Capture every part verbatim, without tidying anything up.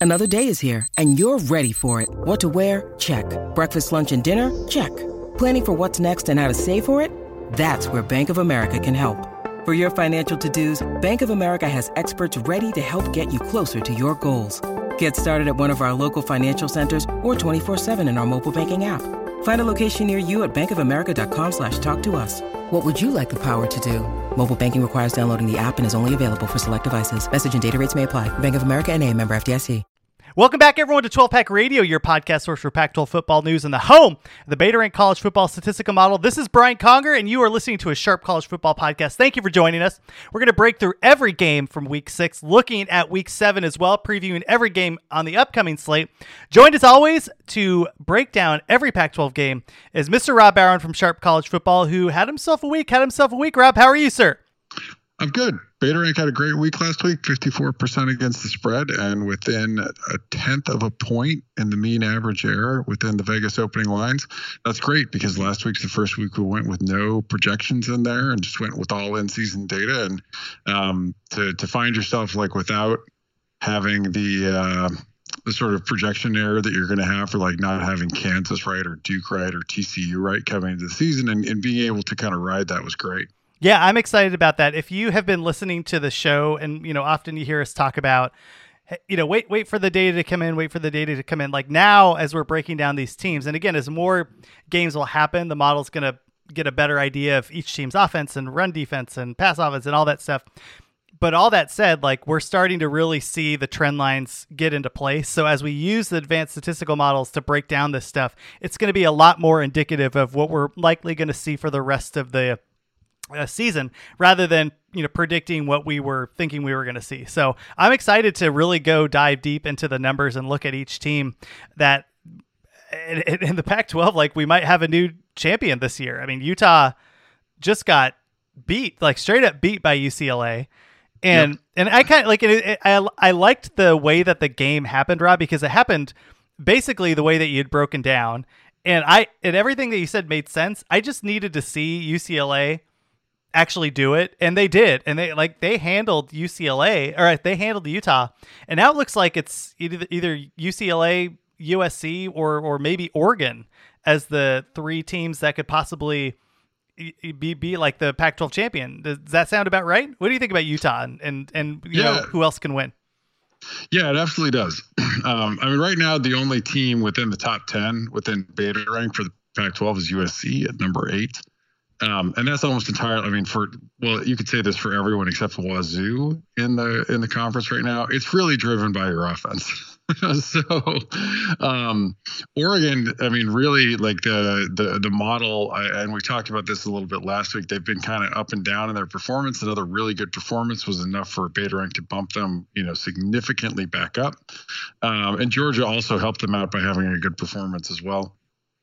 Another day is here, and you're ready for it. What to wear? Check. Breakfast, lunch, and dinner? Check. Planning for what's next and how to save for it? That's where Bank of America can help. For your financial to-dos, Bank of America has experts ready to help get you closer to your goals. Get started at one of our local financial centers or twenty-four seven in our mobile banking app. Find a location near you at bankofamerica.com slash talk to us. What would you like the power to do? Mobile banking requires downloading the app and is only available for select devices. Message and data rates may apply. Bank of America N A, member F D I C. Welcome back, everyone, to twelve Pack Radio, your podcast source for Pac twelve football news and the home of the Beta Rank College Football Statistical Model. This is Brian Conger, and you are listening to a Sharp College Football podcast. Thank you for joining us. We're going to break through every game from Week six, looking at Week seven as well, previewing every game on the upcoming slate. Joined, as always, to break down every Pac twelve game is Mister Rob Barron from Sharp College Football, who had himself a week, had himself a week. Rob, how are you, sir? I'm good. Beta Rank had a great week last week, fifty-four percent against the spread, and within a tenth of a point in the mean average error within the Vegas opening lines. That's great because last week's the first week we went with no projections in there and just went with all in-season data. And um, to to find yourself like without having the uh, the sort of projection error that you're going to have for like not having Kansas right or Duke right or T C U right coming into the season, and, and being able to kind of ride that was great. Yeah, I'm excited about that. If you have been listening to the show, and you know, often you hear us talk about, you know, wait, wait for the data to come in, wait for the data to come in. Like now, as we're breaking down these teams, and again, as more games will happen, the model's going to get a better idea of each team's offense and run defense and pass offense and all that stuff. But all that said, like we're starting to really see the trend lines get into place. So as we use the advanced statistical models to break down this stuff, it's going to be a lot more indicative of what we're likely going to see for the rest of the a season, rather than, you know, predicting what we were thinking we were going to see. So I'm excited to really go dive deep into the numbers and look at each team that in, in the Pac twelve, like we might have a new champion this year. I mean, Utah just got beat, like straight up beat by U C L A. And, yep. and I kind of like it, it. I, I liked the way that the game happened, Rob, because it happened basically the way that you'd broken down. And I, and everything that you said made sense. I just needed to see U C L A actually do it, and they did, and they like they handled U C L A, or they handled Utah, and now it looks like it's either either U C L A, U S C, or or maybe Oregon as the three teams that could possibly be be like the Pac twelve champion. Does that sound about right? What do you think about Utah and and, and you yeah. know who else can win? Yeah, it absolutely does. Um, I mean, right now the only team within the top ten within Beta Rank for the Pac twelve is U S C at number eight. Um, and that's almost entirely, I mean, for, well, you could say this for everyone except for Wazoo in the, in the conference right now. It's really driven by your offense. so, um, Oregon, I mean, really like the, the, the model, I, and we talked about this a little bit last week, they've been kind of up and down in their performance. Another really good performance was enough for Beta Rank to bump them, you know, significantly back up. Um, and Georgia also helped them out by having a good performance as well.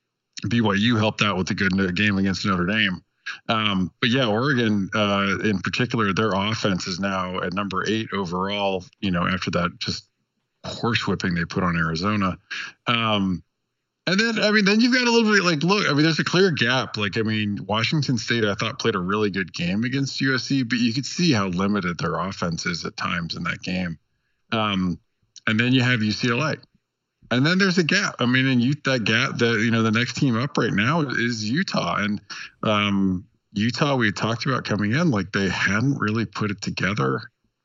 B Y U helped out with a good game against Notre Dame. Um, but yeah, Oregon, uh, in particular, their offense is now at number eight overall, you know, after that just horsewhipping they put on Arizona. Um, and then, I mean, then you've got a little bit like, look, I mean, there's a clear gap. Like, I mean, Washington State, I thought played a really good game against U S C, but you could see how limited their offense is at times in that game. Um, and then you have U C L A. And then there's a gap. I mean, and you, that gap, that, you know, the next team up right now is Utah. And um, Utah, we had talked about coming in, like they hadn't really put it together,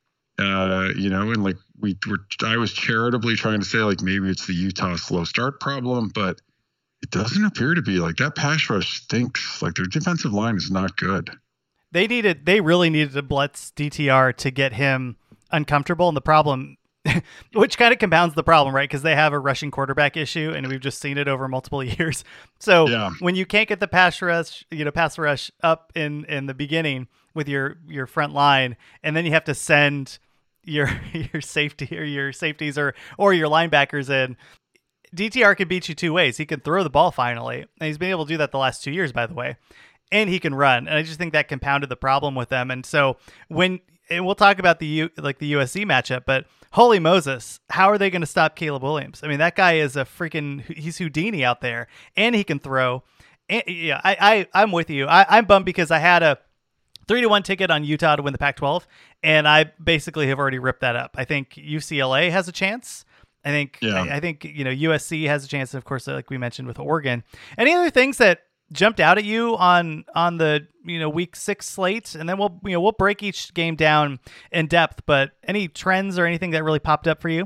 uh, you know, and like we were, I was charitably trying to say like maybe it's the Utah slow start problem, but it doesn't appear to be. Like that pass rush stinks. Like their defensive line is not good. They needed, they really needed to blitz D T R to get him uncomfortable. And the problem, which kind of compounds the problem, right? Because they have a rushing quarterback issue, and we've just seen it over multiple years. So yeah. when you can't get the pass rush, you know, pass rush up in, in the beginning with your, your front line, and then you have to send your your safety or your safeties or or your linebackers in. D T R can beat you two ways. He can throw the ball finally, and he's been able to do that the last two years, by the way, and he can run. And I just think that compounded the problem with them. And so when and we'll talk about the U, like the U S C matchup, but holy Moses, how are they going to stop Caleb Williams? I mean, that guy is a freaking, he's Houdini out there, and he can throw. And, yeah, I, I, I'm with you. I, I'm bummed because I had a three to one ticket on Utah to win the Pac twelve, and I basically have already ripped that up. I think U C L A has a chance. I think, Yeah. I, I think, you know, U S C has a chance. And of course, like we mentioned with Oregon. Any other things that jumped out at you on, on the, you know, week six slate? And then we'll, you know, we'll break each game down in depth, but any trends or anything that really popped up for you?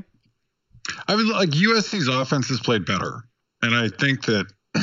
I was like, U S C's offense has played better. And I think that,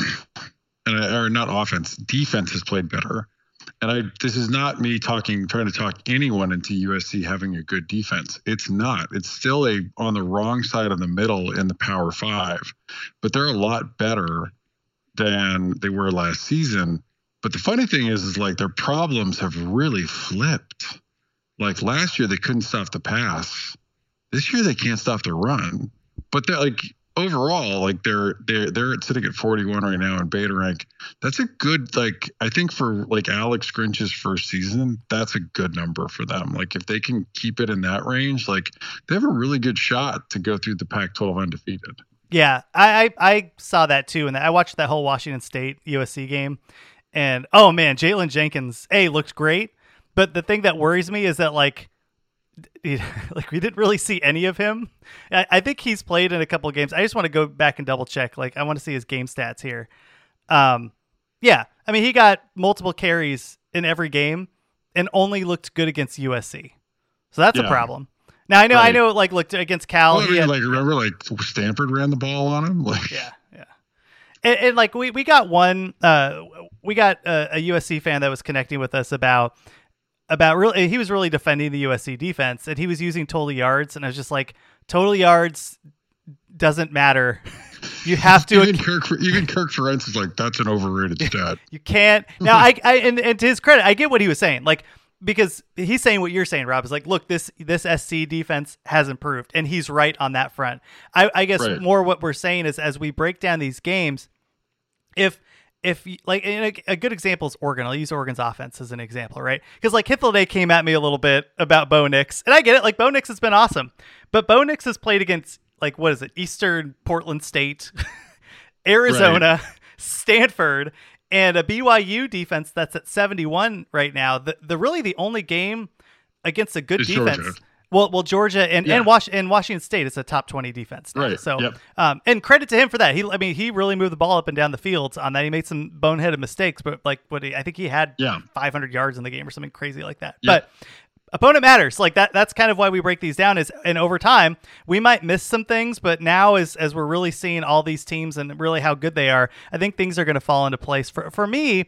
and I, or not offense, defense has played better. And I, this is not me talking, trying to talk anyone into U S C having a good defense. It's not. It's still a on the wrong side of the middle in the Power Five, but they're a lot better than they were last season. But the funny thing is, is like their problems have really flipped. Like last year, they couldn't stop the pass. This year, they can't stop the run. But they're like, overall, like they're they're they're sitting at forty-one right now in beta rank. That's a good, like, I think for like Alex Grinch's first season, that's a good number for them. Like if they can keep it in that range, like they have a really good shot to go through the Pac twelve undefeated. Yeah, I, I I saw that too, and I watched that whole Washington State U S C game, and oh man, Jalen Jenkins, a looked great, but the thing that worries me is that like. Like we didn't really see any of him. I, I think he's played in a couple of games. I just want to go back and double check. Like I want to see his game stats here. Um, yeah, I mean he got multiple carries in every game and only looked good against U S C. So that's yeah. a problem. Now I know, right. I know, like looked against Cal. Well, I mean, had, like remember, like Stanford ran the ball on him. Like yeah, yeah. And, and like we we got one. Uh, we got a, a U S C fan that was connecting with us about. About really, he was really defending the U S C defense, and he was using total yards, and I was just like, total yards doesn't matter. You have to. Even Kirk, even Kirk Ferentz is like, that's an overrated stat. You can't. Now, I, I and, and to his credit, I get what he was saying, like because he's saying what you're saying, Rob, is like, look, this this S C defense has improved, and he's right on that front. I, I guess right. more what we're saying is as we break down these games, if. If like a, a good example is Oregon, I'll use Oregon's offense as an example, right? Because like Hythloday came at me a little bit about Bo Nix, and I get it. Like Bo Nix has been awesome, but Bo Nix has played against like what is it, Eastern Portland State, Arizona, right. Stanford, and a B Y U defense that's at seventy-one right now. The the really the only game against a good it's defense. Georgia. Well, well, Georgia and yeah. and, Was- and Washington State is a top twenty defense now. Right. So, yep. um, and credit to him for that. He, I mean, he really moved the ball up and down the field on that. He made some boneheaded mistakes, but like, what he, I think he had yeah. five hundred yards in the game or something crazy like that. Yep. But opponent matters. Like that. That's kind of why we break these down. Is and over time we might miss some things, but now as as we're really seeing all these teams and really how good they are, I think things are going to fall into place. For for me,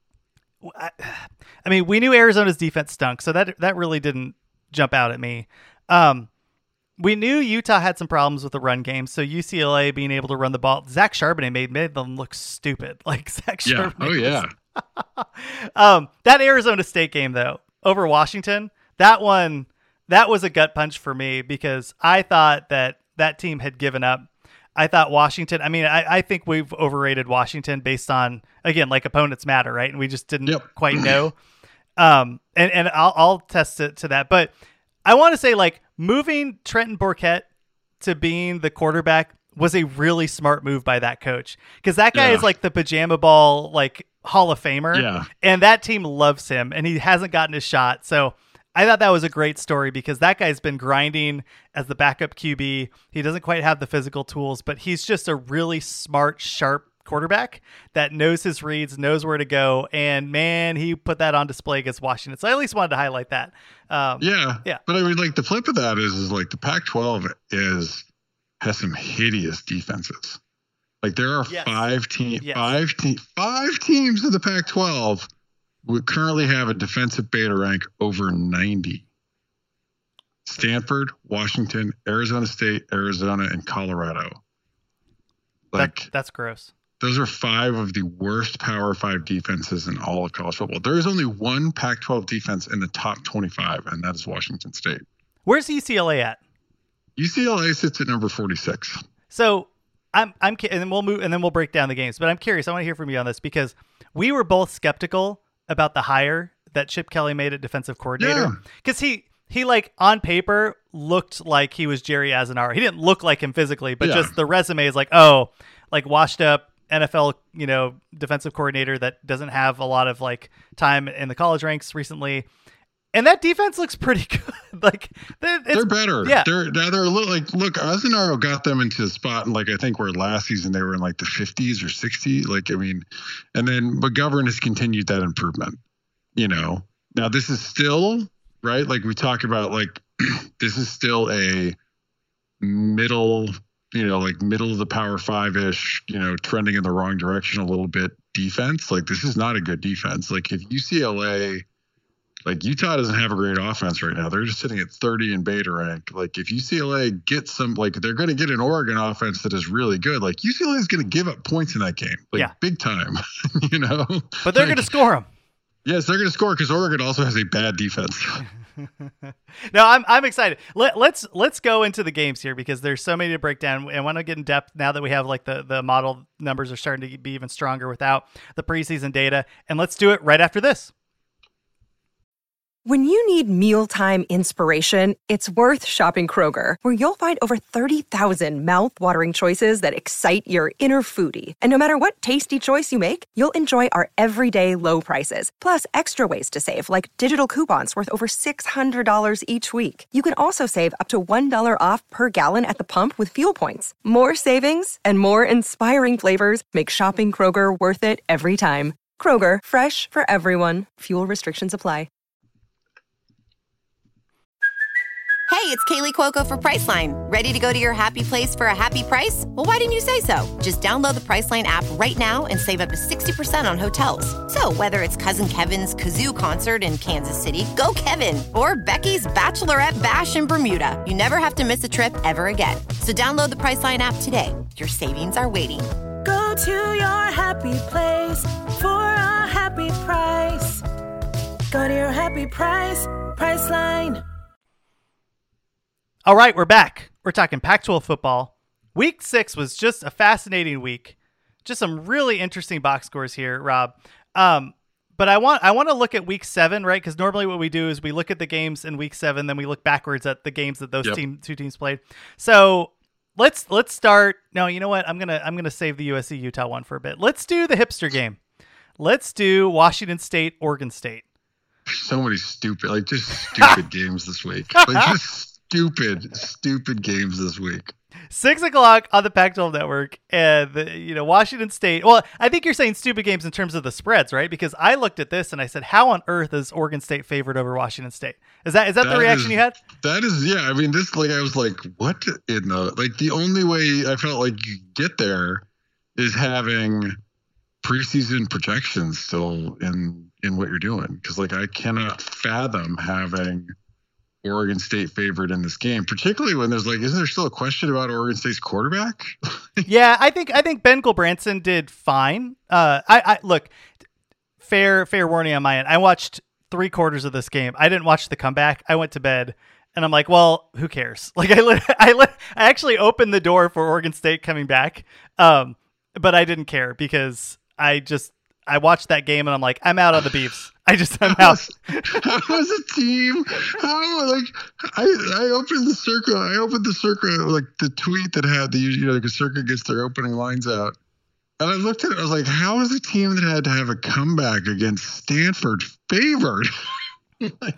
I, I mean, we knew Arizona's defense stunk, so that that really didn't jump out at me. Um, we knew Utah had some problems with the run game, so U C L A being able to run the ball. Zach Charbonnet made, made them look stupid. Like Zach yeah. Charbonnet. Oh yeah. um, that Arizona State game though over Washington, that one, that was a gut punch for me because I thought that that team had given up. I thought Washington. I mean, I, I think we've overrated Washington based on again like opponents matter, right? And we just didn't yep. quite know. Um, and and I'll I'll test it to that, but. I want to say, like, moving Trenton Bourquette to being the quarterback was a really smart move by that coach. Because that guy yeah. is, like, the pajama ball, like, Hall of Famer. Yeah. And that team loves him, and he hasn't gotten a shot. So I thought that was a great story because that guy's been grinding as the backup Q B. He doesn't quite have the physical tools, but he's just a really smart, sharp quarterback that knows his reads, knows where to go, and man, he put that on display against Washington. So I at least wanted to highlight that. Um, yeah, yeah. But I mean, like the flip of that is, is like the Pac twelve is has some hideous defenses. Like there are yes. five team, yes. five te- five teams in the Pac twelve who currently have a defensive beta rank over ninety. Stanford, Washington, Arizona State, Arizona, and Colorado. Like that, that's gross. Those are five of the worst Power Five defenses in all of college football. There is only one Pac twelve defense in the top twenty-five, and that is Washington State. Where's U C L A at? U C L A sits at number forty-six. So I'm, I'm, and then we'll move, and then we'll break down the games. But I'm curious. I want to hear from you on this because we were both skeptical about the hire that Chip Kelly made at defensive coordinator because yeah. he. He, like, on paper, looked like he was Jerry Azanaro. He didn't look like him physically, but yeah. just the resume is like, oh, like, washed up N F L, you know, defensive coordinator that doesn't have a lot of, like, time in the college ranks recently. And that defense looks pretty good. Like it's, they're better. Yeah. They're now they're a little like look, Azzinaro got them into the spot, and like I think where last season they were in like the fifties or sixties. Like I mean, and then McGovern has continued that improvement. You know, now this is still right. Like we talk about, like this is still a middle, you know, like middle of the Power Five ish. You know, trending in the wrong direction a little bit defense. Like this is not a good defense. Like if U C L A. Like Utah doesn't have a great offense right now. They're just sitting at thirty in beta rank. Like if U C L A gets some, like they're going to get an Oregon offense that is really good. Like U C L A is going to give up points in that game, like yeah. big time, you know. But they're like, going to score them. Yes, they're going to score because Oregon also has a bad defense. No, I'm I'm excited. Let, let's let's go into the games here because there's so many to break down. I want to get in depth now that we have like the the model numbers are starting to be even stronger without the preseason data, and let's do it right after this. When you need mealtime inspiration, it's worth shopping Kroger, where you'll find over thirty thousand mouth-watering choices that excite your inner foodie. And no matter what tasty choice you make, you'll enjoy our everyday low prices, plus extra ways to save, like digital coupons worth over six hundred dollars each week. You can also save up to one dollar off per gallon at the pump with fuel points. More savings and more inspiring flavors make shopping Kroger worth it every time. Kroger, fresh for everyone. Fuel restrictions apply. Hey, it's Kaylee Cuoco for Priceline. Ready to go to your happy place for a happy price? Well, why didn't you say so? Just download the Priceline app right now and save up to sixty percent on hotels. So whether it's Cousin Kevin's Kazoo Concert in Kansas City, go Kevin, or Becky's Bachelorette Bash in Bermuda, you never have to miss a trip ever again. So download the Priceline app today. Your savings are waiting. Go to your happy place for a happy price. Go to your happy price, Priceline. All right, we're back. We're talking Pac twelve football. Week six was just a fascinating week. Just some really interesting box scores here, Rob. Um, but I want I want to look at week seven, right? Because normally what we do is we look at the games in week seven, then we look backwards at the games that those yep. team two teams played. So let's let's start. No, you know what? I'm gonna I'm gonna save the U S C Utah one for a bit. Let's do the hipster game. Let's do Washington State, Oregon State. So many stupid, like just stupid games this week. Like just. Stupid, stupid games this week. Six o'clock on the Pac twelve network, and the, you know Washington State. Well, I think you're saying stupid games in terms of the spreads, right? Because I looked at this and I said, "How on earth is Oregon State favored over Washington State?" Is that is that, that the reaction is, you had? That is, yeah. I mean, this like I was like, "What in the like?" The only way I felt like you get there is having preseason projections still in in what you're doing, because like I cannot fathom having Oregon State favored in this game, particularly when there's like, isn't there still a question about Oregon State's quarterback? yeah, I think I think Ben Gulbranson did fine. Uh, I, I look, fair fair warning on my end. I watched three quarters of this game. I didn't watch the comeback. I went to bed, and I'm like, well, who cares? Like I lit, I lit, I actually opened the door for Oregon State coming back, um, but I didn't care because I just I watched that game and I'm like, I'm out on the beefs. I just I'm out. How was a team? How like I I opened the circle. I opened the circle like the tweet that had the you know like a circle gets their opening lines out, and I looked at it. I was like, how is a team that had to have a comeback against Stanford favored? like,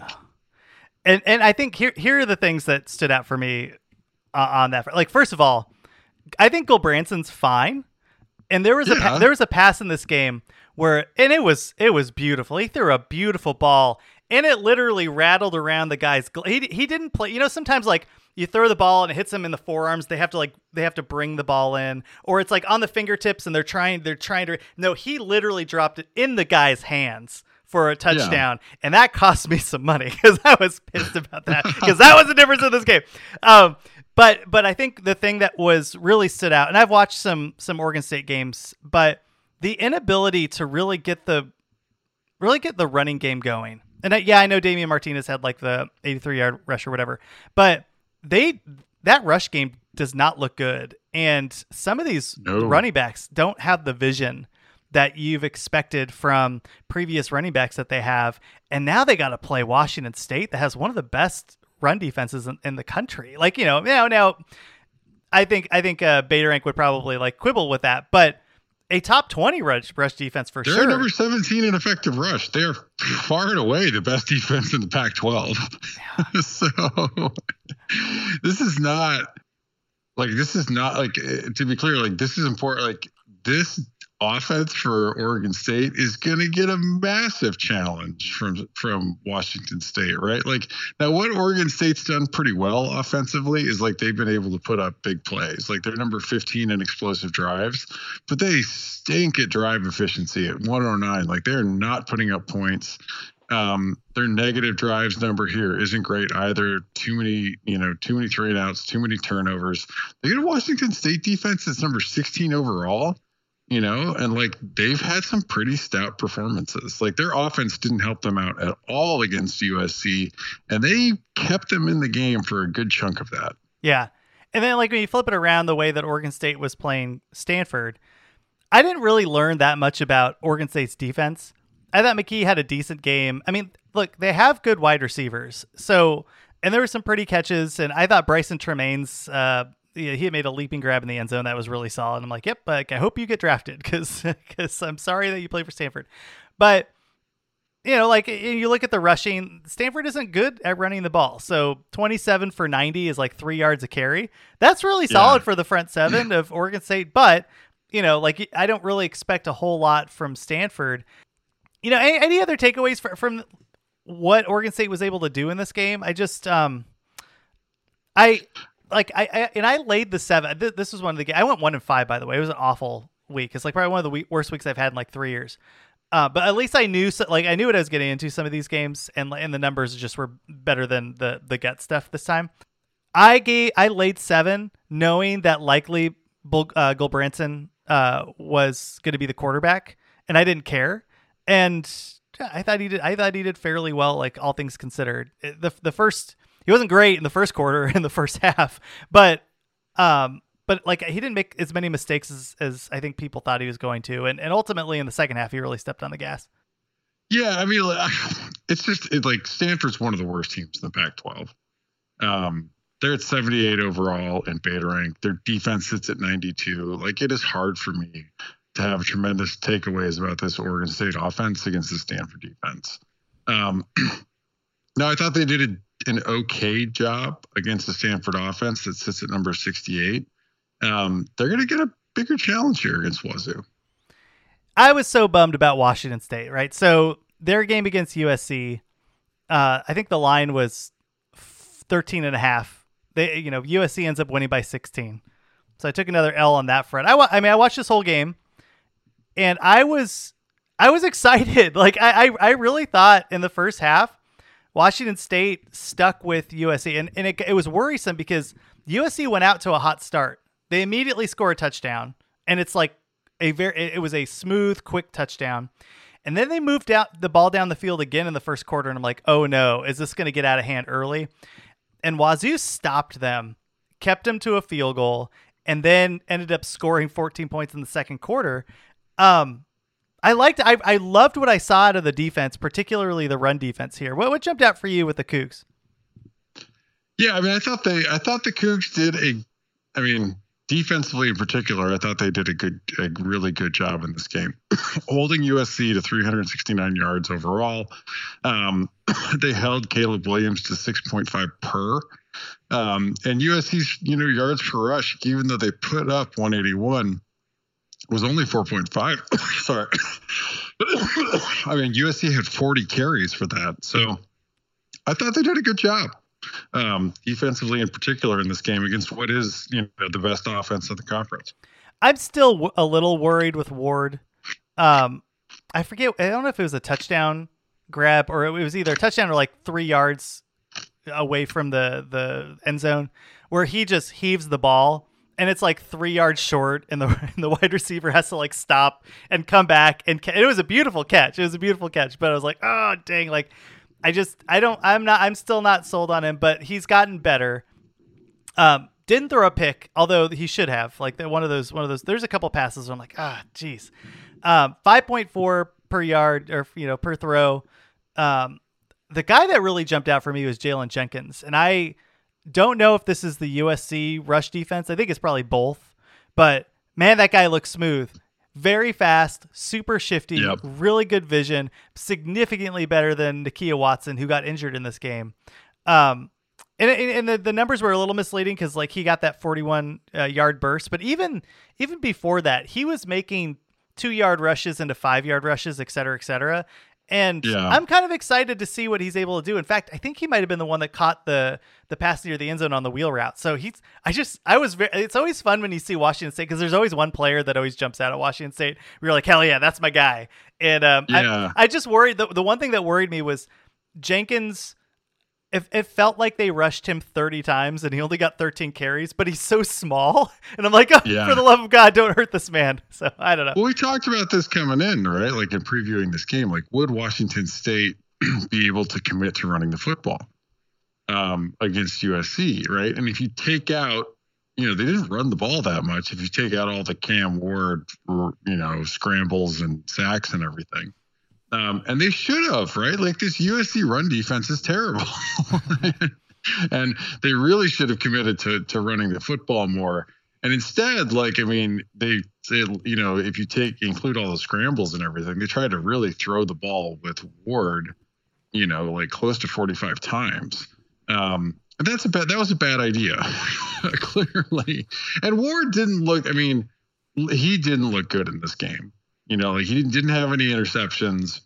and and I think here here are the things that stood out for me uh, on that. Like first of all, I think Gulbranson's fine, and there was yeah. a there was a pass in this game. Where and it was it was beautiful. He threw a beautiful ball, and it literally rattled around the guy's. He he didn't play. You know, sometimes like you throw the ball and it hits them in the forearms. They have to like they have to bring the ball in, or it's like on the fingertips, and they're trying they're trying to. No, he literally dropped it in the guy's hands for a touchdown, yeah. and that cost me some money because I was pissed about that because that was the difference in this game. Um, but but I think the thing that was really stood out, and I've watched some some Oregon State games, but. The inability to really get the really get the running game going. And I, yeah, I know Damian Martinez had like the eighty-three yard rush or whatever, but they that rush game does not look good. And some of these no. running backs don't have the vision that you've expected from previous running backs that they have. And now they got to play Washington State that has one of the best run defenses in, in the country. Like, you know, now, now I think, I think uh, Beta Rank would probably like quibble with that, but a top twenty rush, rush defense for They're sure. They're number seventeen in effective rush. They are far and away the best defense in the Pac twelve. Yeah. So this is not like, this is not like, to be clear, like this is important. Like this offense for Oregon State is going to get a massive challenge from from Washington State, right? Like now what Oregon State's done pretty well offensively is like they've been able to put up big plays. Like they're number fifteen in explosive drives, but they stink at drive efficiency at one oh nine. Like they're not putting up points. Um, their negative drives number here isn't great either. Too many, you know, too many three and outs, too many turnovers. They get a Washington State defense that's number sixteen overall. You know, and like they've had some pretty stout performances. Like their offense didn't help them out at all against U S C, and they kept them in the game for a good chunk of that. Yeah. And then like when you flip it around the way that Oregon State was playing Stanford, I didn't really learn that much about Oregon State's defense. I thought McKee had a decent game. I mean, look, they have good wide receivers. So, and there were some pretty catches, and I thought Bryson Tremaine's, uh, Yeah, he made a leaping grab in the end zone that was really solid. I'm like, yep, like, I hope you get drafted because because I'm sorry that you play for Stanford. But, you know, like you look at the rushing, Stanford isn't good at running the ball. So twenty-seven for ninety is like three yards a carry. That's really solid yeah. for the front seven of Oregon State. But, you know, like I don't really expect a whole lot from Stanford. You know, any, any other takeaways for, from what Oregon State was able to do in this game? I just, um, I... Like I, I and I laid the seven. Th- this was one of the games. I went one and five, by the way. It was an awful week. It's like probably one of the we- worst weeks I've had in like three years. Uh, but at least I knew, so, like I knew what I was getting into some of these games, and and the numbers just were better than the the gut stuff this time. I gave I laid seven, knowing that likely Bull, uh, Gulbranson uh, was going to be the quarterback, and I didn't care. And I thought he did. I thought he did fairly well, like all things considered. The the first. He wasn't great in the first quarter, in the first half, but um, but like he didn't make as many mistakes as, as I think people thought he was going to, and and ultimately in the second half he really stepped on the gas. Yeah, I mean, it's just it, like Stanford's one of the worst teams in the Pac twelve. Um, they're at seventy-eight overall in beta rank. Their defense sits at ninety-two. Like it is hard for me to have tremendous takeaways about this Oregon State offense against the Stanford defense. Um, no, I thought they did a an okay job against the Stanford offense that sits at number sixty-eight. Um, they're going to get a bigger challenge here against Wazoo. I was so bummed about Washington State, right? So their game against U S C, uh, I think the line was thirteen and a half. They, you know, U S C ends up winning by sixteen. So I took another L on that front. I, wa- I mean, I watched this whole game and I was, I was excited. Like I, I, I really thought in the first half, Washington State stuck with U S C, and, and it, it was worrisome because U S C went out to a hot start. They immediately score a touchdown, and it's like a very it was a smooth, quick touchdown. And then they moved out the ball down the field again in the first quarter, and I'm like, oh no, is this going to get out of hand early? And Wazoo stopped them, kept them to a field goal, and then ended up scoring fourteen points in the second quarter. Um, I liked, I, I loved what I saw out of the defense, particularly the run defense here. What, what jumped out for you with the Cougs? Yeah, I mean, I thought they, I thought the Cougs did a, I mean, defensively in particular, I thought they did a good, a really good job in this game, holding U S C to three hundred sixty-nine yards overall. Um, they held Caleb Williams to six point five per, um, and U S C's, you know, yards per rush, even though they put up one eighty-one. Was only four point five. Sorry. I mean, U S C had forty carries for that. So I thought they did a good job um, defensively in particular in this game against what is, you know, the best offense of the conference. I'm still w- a little worried with Ward. Um, I forget. I don't know if it was a touchdown grab or it was either a touchdown or like three yards away from the, the end zone where he just heaves the ball. And it's like three yards short, and the and the wide receiver has to like stop and come back. And ca- it was a beautiful catch. It was a beautiful catch. But I was like, oh dang! Like, I just I don't I'm not I'm still not sold on him. But he's gotten better. Um, didn't throw a pick, although he should have. Like one of those one of those. There's a couple passes where I'm like, ah, geez. Um, five point four per yard or you know per throw. Um, the guy that really jumped out for me was Jalen Jenkins, and I. Don't know if this is the U S C rush defense. I think it's probably both. But, man, that guy looks smooth. very fast, super shifty, yep. really good vision, significantly better than Nakia Watson, who got injured in this game. Um, and and the, the numbers were a little misleading because like he got that forty-one uh, yard burst, but even even before that, he was making two yard rushes into five yard rushes, et cetera, et cetera. And yeah. I'm kind of excited to see what he's able to do. In fact, I think he might have been the one that caught the the pass near the end zone on the wheel route. So he's, I just, I was very, it's always fun when you see Washington State because there's always one player that always jumps out at Washington State. We're like, hell yeah, that's my guy. And um, yeah. I, I just worried, the, the one thing that worried me was Jenkins. It, it felt like they rushed him thirty times and he only got thirteen carries, but he's so small. And I'm like, oh, yeah. for the love of God, don't hurt this man. So I don't know. Well, we talked about this coming in, right? Like in previewing this game, like would Washington State be able to commit to running the football um, against U S C, right? And if you take out, you know, they didn't run the ball that much. If you take out all the Cam Ward, you know, scrambles and sacks and everything. Um, and they should have, right? Like this U S C run defense is terrible. And they really should have committed to to running the football more. And instead, like, I mean, they, they, you know, if you take, include all the scrambles and everything, they tried to really throw the ball with Ward, you know, like close to forty-five times. Um, and that's a bad, that was a bad idea, clearly. And Ward didn't look, I mean, he didn't look good in this game. You know, like he didn't, didn't have any interceptions,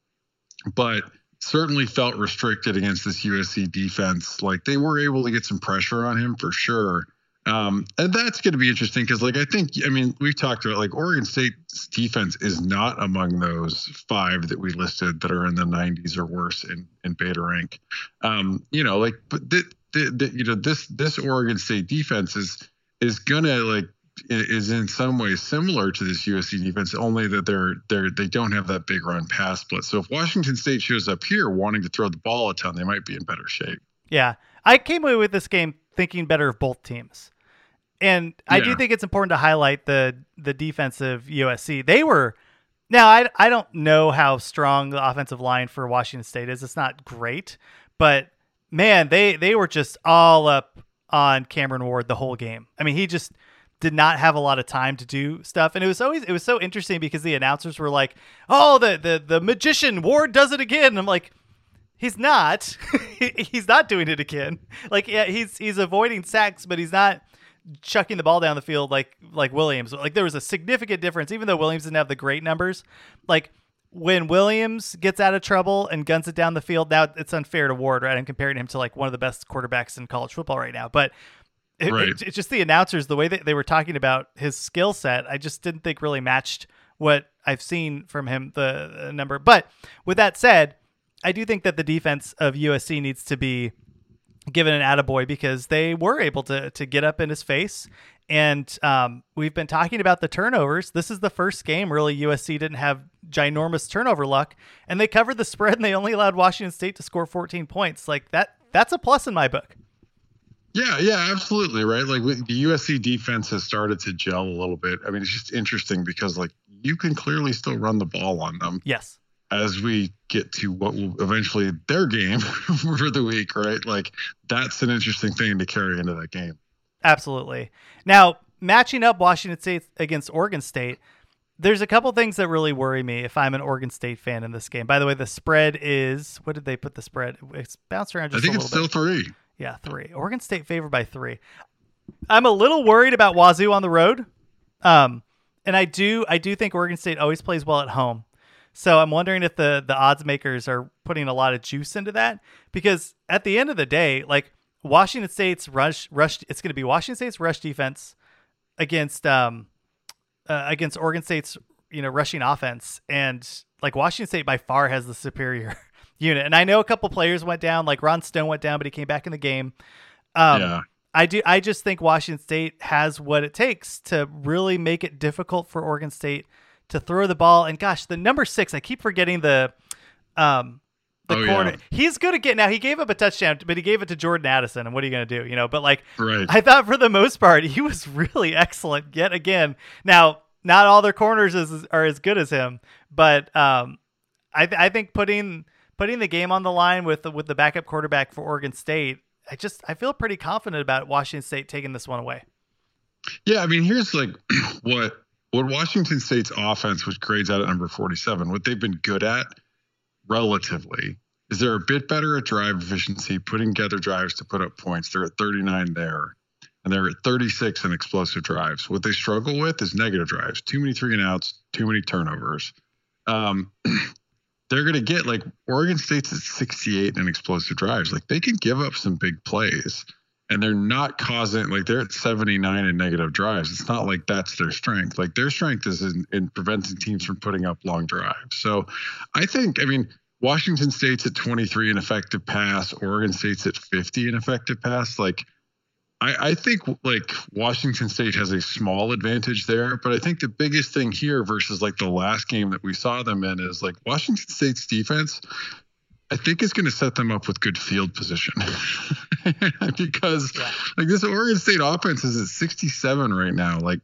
but certainly felt restricted against this U S C defense. Like they were able to get some pressure on him for sure. Um, and that's going to be interesting because, like, I think, I mean, we've talked about like Oregon State's defense is not among those five that we listed that are in the nineties or worse in, in beta rank. Um, you know, like, but the, the, the, you know, this this Oregon State defense is is gonna like is in some ways similar to this U S C defense, only that they're they're they don't have that big run pass split. So if Washington State shows up here wanting to throw the ball a ton, they might be in better shape. Yeah, I came away with this game thinking better of both teams. And I yeah. do think it's important to highlight the the defensive U S C. They were now I, I don't know how strong the offensive line for Washington State is. It's not great, but man, they they were just all up on Cameron Ward the whole game. I mean, he just did not have a lot of time to do stuff, and it was always it was so interesting because the announcers were like, "Oh, the the the magician Ward does it again." And I'm like, he's not. He's not doing it again. Like, yeah, he's he's avoiding sacks, but he's not chucking the ball down the field like like Williams. Like there was a significant difference, even though Williams didn't have the great numbers. Like when Williams gets out of trouble and guns it down the field, now it's unfair to Ward, right? I'm comparing him to like one of the best quarterbacks in college football right now. But it, right. it, it's just the announcers, the way that they were talking about his skill set, I just didn't think really matched what I've seen from him, the, the number. But with that said, I do think that the defense of U S C needs to be given an attaboy because they were able to to get up in his face. And um, we've been talking about the turnovers. This is the first game really U S C didn't have ginormous turnover luck, and they covered the spread and they only allowed Washington State to score fourteen points. Like that, that's a plus in my book. Yeah, yeah, absolutely. Right. Like the U S C defense has started to gel a little bit. I mean, it's just interesting because like you can clearly still run the ball on them. Yes. As we get to what will eventually their game for the week, right? Like that's an interesting thing to carry into that game. Absolutely. Now, matching up Washington State against Oregon State, there's a couple things that really worry me if I'm an Oregon State fan in this game. By the way, the spread is, what did they put the spread? It's bounced around just a little bit. I think it's still three. Yeah, three. Oregon State favored by three. I'm a little worried about Wazoo on the road. Um, and I do, I do think Oregon State always plays well at home. So I'm wondering if the, the odds makers are putting a lot of juice into that, because at the end of the day, like Washington State's rush, rush, it's going to be Washington State's rush defense against, um, uh, against Oregon State's, you know, rushing offense. And like Washington State by far has the superior unit. And I know a couple players went down, like Ron Stone went down, but he came back in the game. Um, yeah. I do. I just think Washington State has what it takes to really make it difficult for Oregon State to throw the ball. And gosh, the number six, I keep forgetting the, um, the oh, corner. Yeah. He's good at getting, now he gave up a touchdown, but he gave it to Jordan Addison. And what are you going to do? You know, but like, right. I thought for the most part, he was really excellent yet again. Now, not all their corners is, are as good as him, but, um, I, th- I think putting, putting the game on the line with the, with the backup quarterback for Oregon State, I just, I feel pretty confident about Washington State taking this one away. Yeah. I mean, here's like what, what Washington State's offense, which grades out at number forty-seven, what they've been good at relatively is they're a bit better at drive efficiency, putting together drives to put up points. They're at thirty-nine there, and they're at thirty-six in explosive drives. What they struggle with is negative drives, too many three and outs, too many turnovers. Um, they're going to get like Oregon State's at sixty-eight in explosive drives. Like they can give up some big plays, and they're not causing, like they're at seventy-nine in negative drives. It's not like that's their strength. Like their strength is in, in preventing teams from putting up long drives. So I think, I mean, Washington State's at twenty-three in effective pass. Oregon State's at fifty in effective pass. Like, I, I think like Washington State has a small advantage there, but I think the biggest thing here versus like the last game that we saw them in is like Washington State's defense, I think is going to set them up with good field position because yeah. like this Oregon State offense is at sixty-seven right now. Like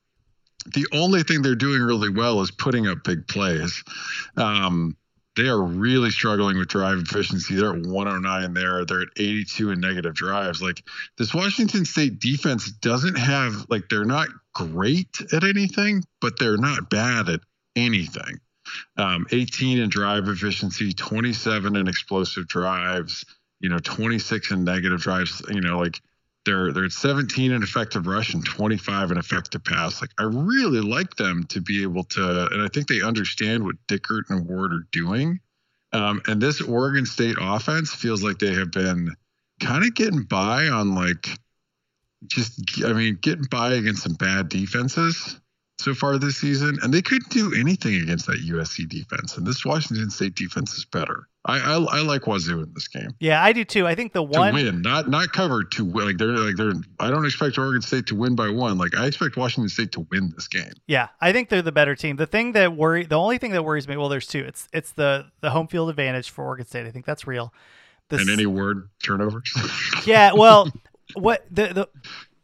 the only thing they're doing really well is putting up big plays. Um, They are really struggling with drive efficiency. They're at one oh nine there. They're at eighty-two in negative drives. Like this Washington State defense doesn't have, like, they're not great at anything, but they're not bad at anything. Um, eighteen in drive efficiency, twenty-seven in explosive drives, you know, twenty-six in negative drives, you know, like they're, they're at seventeen in effective rush and twenty-five in effective pass. Like I really like them to be able to, and I think they understand what Dickert and Ward are doing. Um, and this Oregon State offense feels like they have been kind of getting by on like, just, I mean, getting by against some bad defenses so far this season, and they couldn't do anything against that U S C defense. And this Washington State defense is better. I I, I like Wazoo in this game. Yeah, I do too. I think the one to win, not not covered to win. Like they're like they're. I don't expect Oregon State to win by one. Like I expect Washington State to win this game. Yeah, I think they're the better team. The thing that worry, the only thing that worries me, well, there's two. It's it's the the home field advantage for Oregon State. I think that's real. The, and any word turnovers. Yeah, well, what the the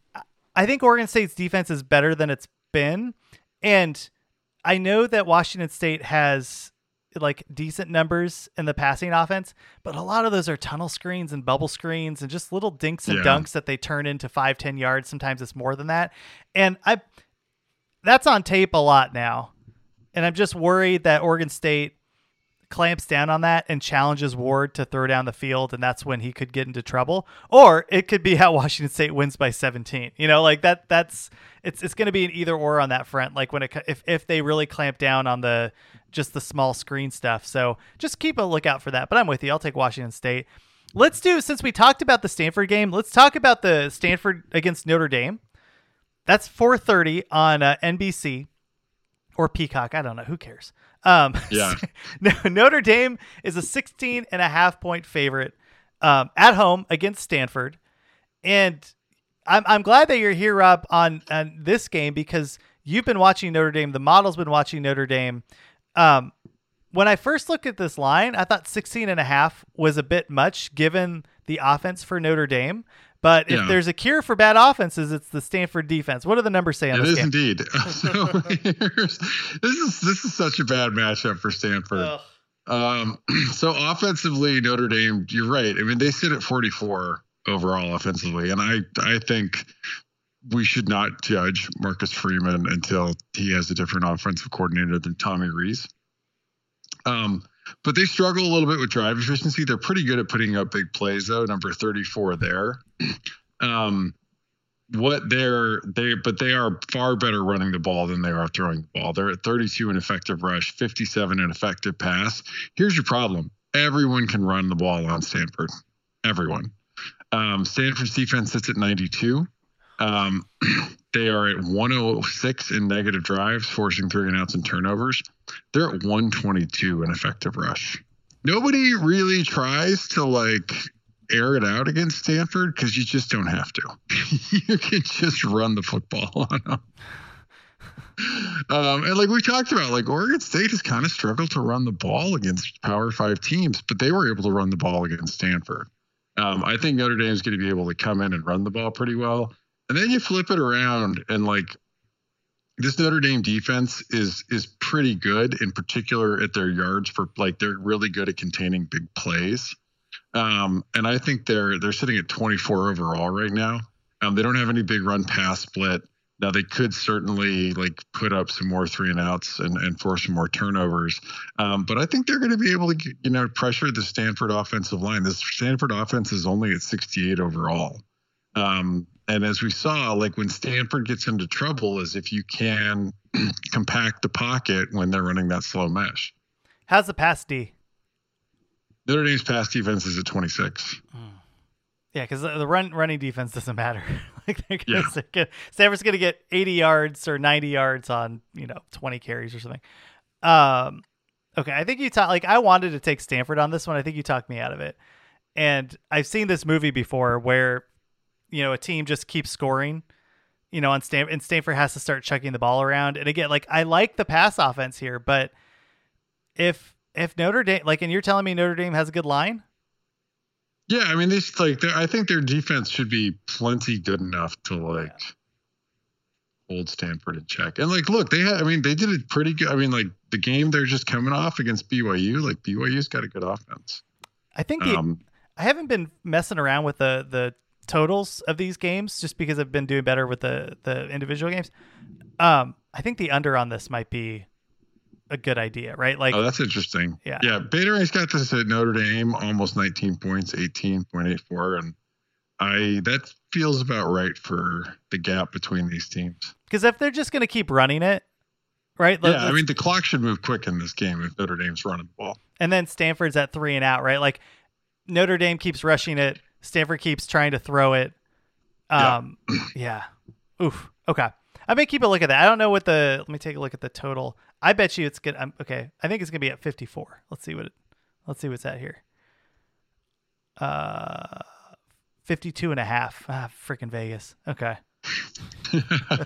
I think Oregon State's defense is better than it's been. And I know that Washington State has like decent numbers in the passing offense, but a lot of those are tunnel screens and bubble screens and just little dinks and yeah. dunks that they turn into five, ten yards. Sometimes it's more than that. And I, that's on tape a lot now. And I'm just worried that Oregon State clamps down on that and challenges Ward to throw down the field, and that's when he could get into trouble. Or it could be how Washington State wins by seventeen. You know, like that. That's it's it's going to be an either or on that front. Like when it if if they really clamp down on the just the small screen stuff. So just keep a lookout for that. But I'm with you. I'll take Washington State. Let's do, since we talked about the Stanford game, let's talk about the Stanford against Notre Dame. That's four thirty on uh, N B C or Peacock. I don't know. Who cares? Um, yeah. Notre Dame is a sixteen and a half point favorite um, at home against Stanford. And I'm, I'm glad that you're here, Rob, on, on this game because you've been watching Notre Dame. The model's been watching Notre Dame. Um, when I first looked at this line, I thought sixteen and a half was a bit much given the offense for Notre Dame. But if yeah. there's a cure for bad offenses, it's the Stanford defense. What do the numbers say on it this is game? Indeed. So here's, this is this is such a bad matchup for Stanford. Um, so offensively, Notre Dame, you're right. I mean, they sit at forty-four overall offensively, and I I think we should not judge Marcus Freeman until he has a different offensive coordinator than Tommy Rees. Um. But they struggle a little bit with drive efficiency. They're pretty good at putting up big plays, though. Number thirty-four there. Um, what they're they, but they are far better running the ball than they are throwing the ball. They're at thirty-two in effective rush, fifty-seven in effective pass. Here's your problem: everyone can run the ball on Stanford. Everyone. Um, Stanford's defense sits at ninety-two. Um, they are at one oh six in negative drives, forcing three and outs and turnovers. They're at one twenty-two in effective rush. Nobody really tries to like air it out against Stanford because you just don't have to. You can just run the football on them. Um, and like we talked about, like Oregon State has kind of struggled to run the ball against Power Five teams, but they were able to run the ball against Stanford. Um, I think Notre Dame is going to be able to come in and run the ball pretty well. And then you flip it around and like this Notre Dame defense is is pretty good, in particular at their yards for like they're really good at containing big plays. Um, and I think they're they're sitting at twenty-four overall right now. Um, they don't have any big run pass split. Now they could certainly like put up some more three and outs and, and force some more turnovers. Um, but I think they're going to be able to, you know, pressure the Stanford offensive line. This Stanford offense is only at sixty-eight overall. Um, and as we saw, like when Stanford gets into trouble is if you can compact the pocket when they're running that slow mesh. How's the pass D? Notre Dame's pass defense is at twenty-six. Hmm. Yeah, because the run running defense doesn't matter. Like they're gonna, Yeah. they're gonna, Stanford's going to get eighty yards or ninety yards on, you know, twenty carries or something. Um, okay, I think you talk like I wanted to take Stanford on this one. I think you talked me out of it. And I've seen this movie before where, you know, a team just keeps scoring, you know, on Stanford, and Stanford has to start chucking the ball around. And again, like I like the pass offense here, but if if Notre Dame, like, and you're telling me Notre Dame has a good line. Yeah, I mean, they like. I think their defense should be plenty good enough to like yeah. hold Stanford in check. And like, look, they had. I mean, they did it pretty good. I mean, like the game they're just coming off against B Y U. Like B Y U's got a good offense. I think the, Um, I haven't been messing around with the the totals of these games just because I've been doing better with the the individual games. Um, I think the under on this might be a good idea, right? Like, oh, that's interesting. Yeah. Yeah. Beta Ray's got this at Notre Dame, almost nineteen points, eighteen point eight four. And I, that feels about right for the gap between these teams. Because if they're just going to keep running it, right? Yeah. I mean, the clock should move quick in this game if Notre Dame's running the ball. And then Stanford's at three and out, right? Like Notre Dame keeps rushing it. Stanford keeps trying to throw it. Um, yeah. yeah. Oof. Okay. I may keep a look at that. I don't know what the, let me take a look at the total. I bet you it's good. I'm okay. I think it's gonna be at fifty-four. Let's see what it, let's see what's at here. Uh, fifty-two and a half. Ah, freaking Vegas. Okay. Well,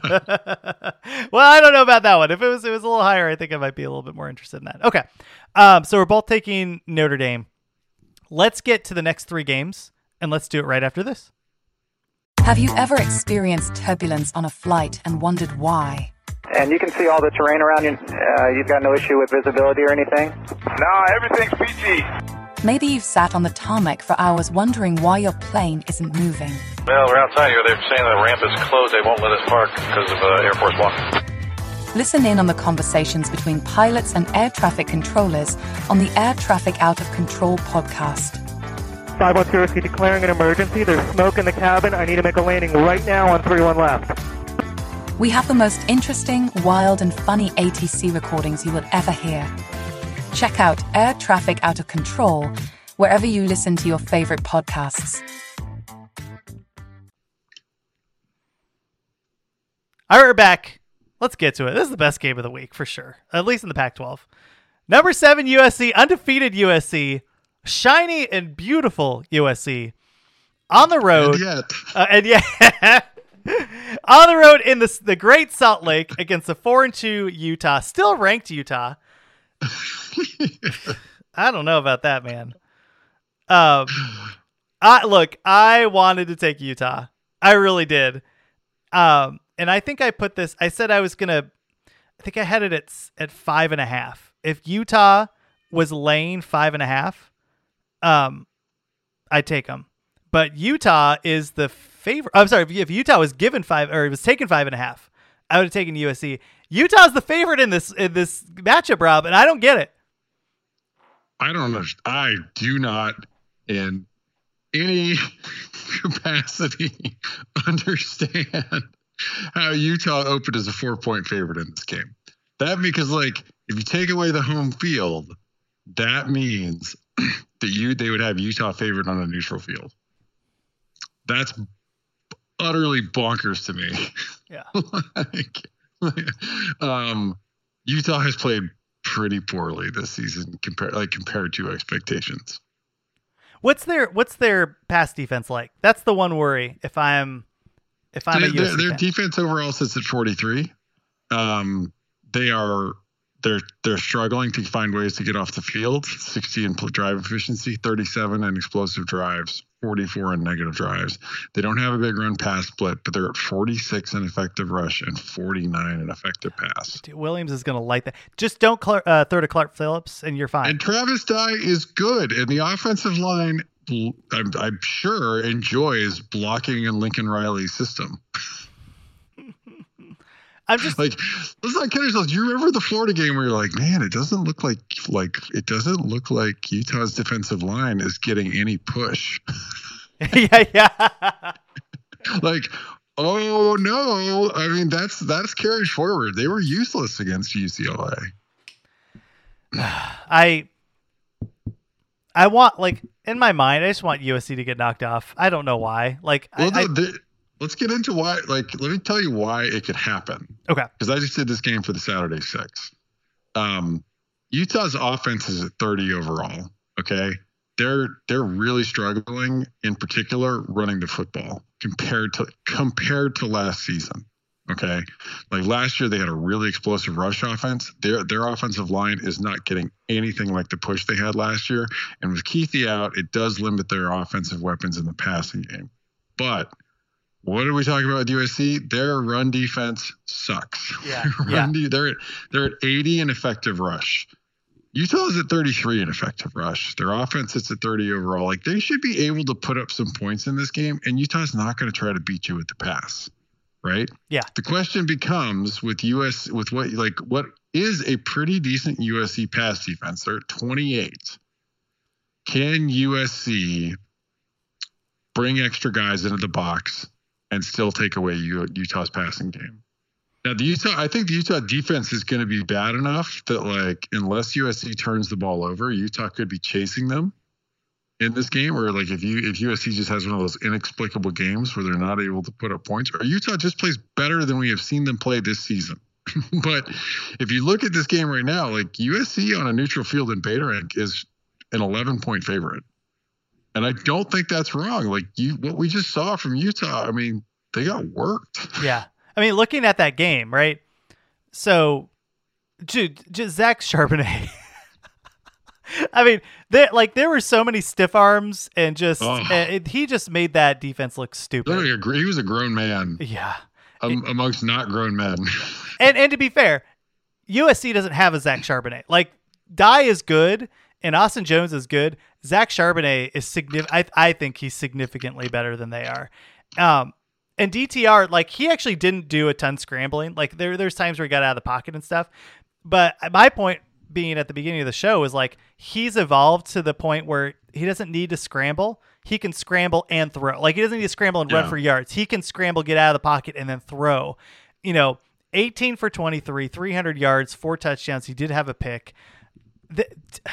I don't know about that one. If it was, it was a little higher, I think I might be a little bit more interested in that. Okay. Um, so we're both taking Notre Dame. Let's get to the next three games and let's do it right after this. Have you ever experienced turbulence on a flight and wondered why? And you can see all the terrain around you. Uh, you've got no issue with visibility or anything? No, everything's P G. Maybe you've sat on the tarmac for hours wondering why your plane isn't moving. Well, we're outside here. They're saying the ramp is closed. They won't let us park because of uh, Air Force One. Listen in on the conversations between pilots and air traffic controllers on the Air Traffic Out of Control podcast. five one zero, declaring an emergency. There's smoke in the cabin. I need to make a landing right now on three one left. We have the most interesting, wild, and funny A T C recordings you will ever hear. Check out Air Traffic Out of Control wherever you listen to your favorite podcasts. All right, we're back. Let's get to it. This is the best game of the week for sure, at least in the Pac twelve. Number seven U S C, undefeated U S C, shiny and beautiful U S C, on the road. And yet. Uh, and yeah. On the road in the the Great Salt Lake against the four and two Utah, still ranked Utah. I don't know about that, man. Um, I look, I wanted to take Utah. I really did. Um, and I think I put this. I said I was gonna. I think I had it at at five and a half. If Utah was laying five and a half, um, I'd take them. But Utah is the favorite. I'm sorry. If Utah was given five or it was taken five and a half, I would have taken U S C. Utah's the favorite in this in this matchup, Rob, and I don't get it. I don't know. I do not, in any capacity, understand how Utah opened as a four-point favorite in this game. That because, like, if you take away the home field, that means that you they would have Utah favored on a neutral field. That's utterly bonkers to me. Yeah. like, like, um, Utah has played pretty poorly this season compared like compared to expectations. What's their What's their pass defense like? That's the one worry. If I'm if I'm their, a U S C their, their fan. defense overall sits at forty-three. Um, they are they're they're struggling to find ways to get off the field. sixty in drive efficiency, thirty-seven in explosive drives, forty-four in negative drives. They don't have a big run pass split, but they're at forty-six in effective rush and forty-nine in effective pass. Dude, Williams is going to light that. Just don't Clark, uh, throw to Clark Phillips, and you're fine. And Travis Dye is good, and the offensive line, I'm, I'm sure, enjoys blocking in Lincoln Riley's system. I'm just like, let's not kid ourselves. Do you remember the Florida game where you're like, man, it doesn't look like like it doesn't look like Utah's defensive line is getting any push. yeah, yeah. Like, oh no! I mean, that's that's carried forward. They were useless against U C L A. I I want, like, in my mind, I just want U S C to get knocked off. I don't know why. Like, well, I, the, the, let's get into why. Like, let me tell you why it could happen. Okay. Because I just did this game for the Saturday Six. Um, Utah's offense is at thirty overall. Okay, they're they're really struggling, in particular, running the football compared to compared to last season. Okay, like last year they had a really explosive rush offense. Their their offensive line is not getting anything like the push they had last year. And with Keithy out, it does limit their offensive weapons in the passing game. But what are we talking about with U S C? Their run defense sucks. Yeah, run yeah. De- they're they're at eighty in effective rush. Utah is at thirty-three in effective rush. Their offense is at thirty overall. Like, they should be able to put up some points in this game, and Utah's not going to try to beat you with the pass. Right? Yeah. The question becomes with U S with what like what is a pretty decent U S C pass defense. They're at twenty-eight. Can U S C bring extra guys into the box and still take away Utah's passing game? Now, the Utah, I think the Utah defense is going to be bad enough that, like, unless U S C turns the ball over, Utah could be chasing them in this game, or like if you if U S C just has one of those inexplicable games where they're not able to put up points, or Utah just plays better than we have seen them play this season. But if you look at this game right now, like, U S C on a neutral field in Beta Rank is an eleven point favorite, and I don't think that's wrong. Like, you, what we just saw from Utah, I mean, they got worked. Yeah, I mean, looking at that game, right? So, dude, just Zach Charbonnet. I mean, there like there were so many stiff arms, and just Oh. uh, it, he just made that defense look stupid. Literally a gr- he was a grown man Yeah, um, amongst not grown men. and and to be fair, U S C doesn't have a Zach Charbonnet. Like, Dye is good, and Austin Jones is good. Zach Charbonnet is significant. I I think he's significantly better than they are. Um, and D T R, like, he actually didn't do a ton scrambling. Like, there there's times where he got out of the pocket and stuff. But my point being at the beginning of the show is, like, he's evolved to the point where he doesn't need to scramble. He can scramble and throw. Like, he doesn't need to scramble and Yeah. run for yards. He can scramble, get out of the pocket, and then throw. You know, eighteen for twenty-three, three hundred yards, four touchdowns. He did have a pick. The,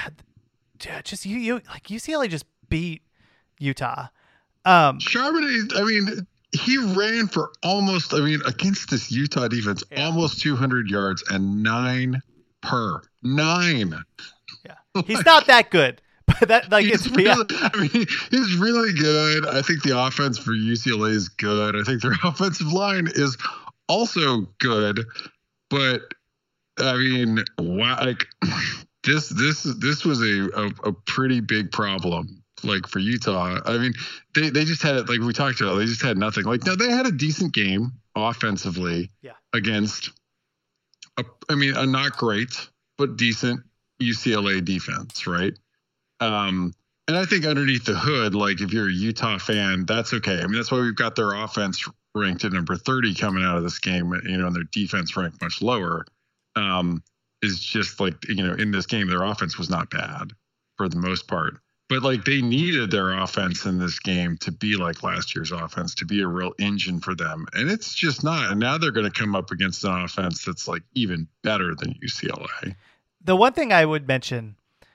just you, you like U C L A just beat Utah. Um, Charbonnet, I mean, he ran for almost, I mean, against this Utah defense, Yeah. almost two hundred yards and nine per. Nine. yeah, he's not that good, but that like He's it's yeah. really, I mean, he's really good. I think the offense for U C L A is good. I think their offensive line is also good, but I mean, wow, like this, this, this was a, a, a pretty big problem. Like, for Utah, I mean, they, they just had, like we talked about, they just had nothing. Like, no, they had a decent game offensively Yeah. against, a, I mean, a not great, but decent U C L A defense, right? Um, and I think underneath the hood, like, if you're a Utah fan, that's okay. I mean, that's why we've got their offense ranked at number thirty coming out of this game, you know, and their defense ranked much lower. Um, is just like, you know, in this game, their offense was not bad for the most part. But, like, they needed their offense in this game to be like last year's offense, to be a real engine for them. And it's just not. And now they're going to come up against an offense that's, like, even better than U C L A. The one thing I would mention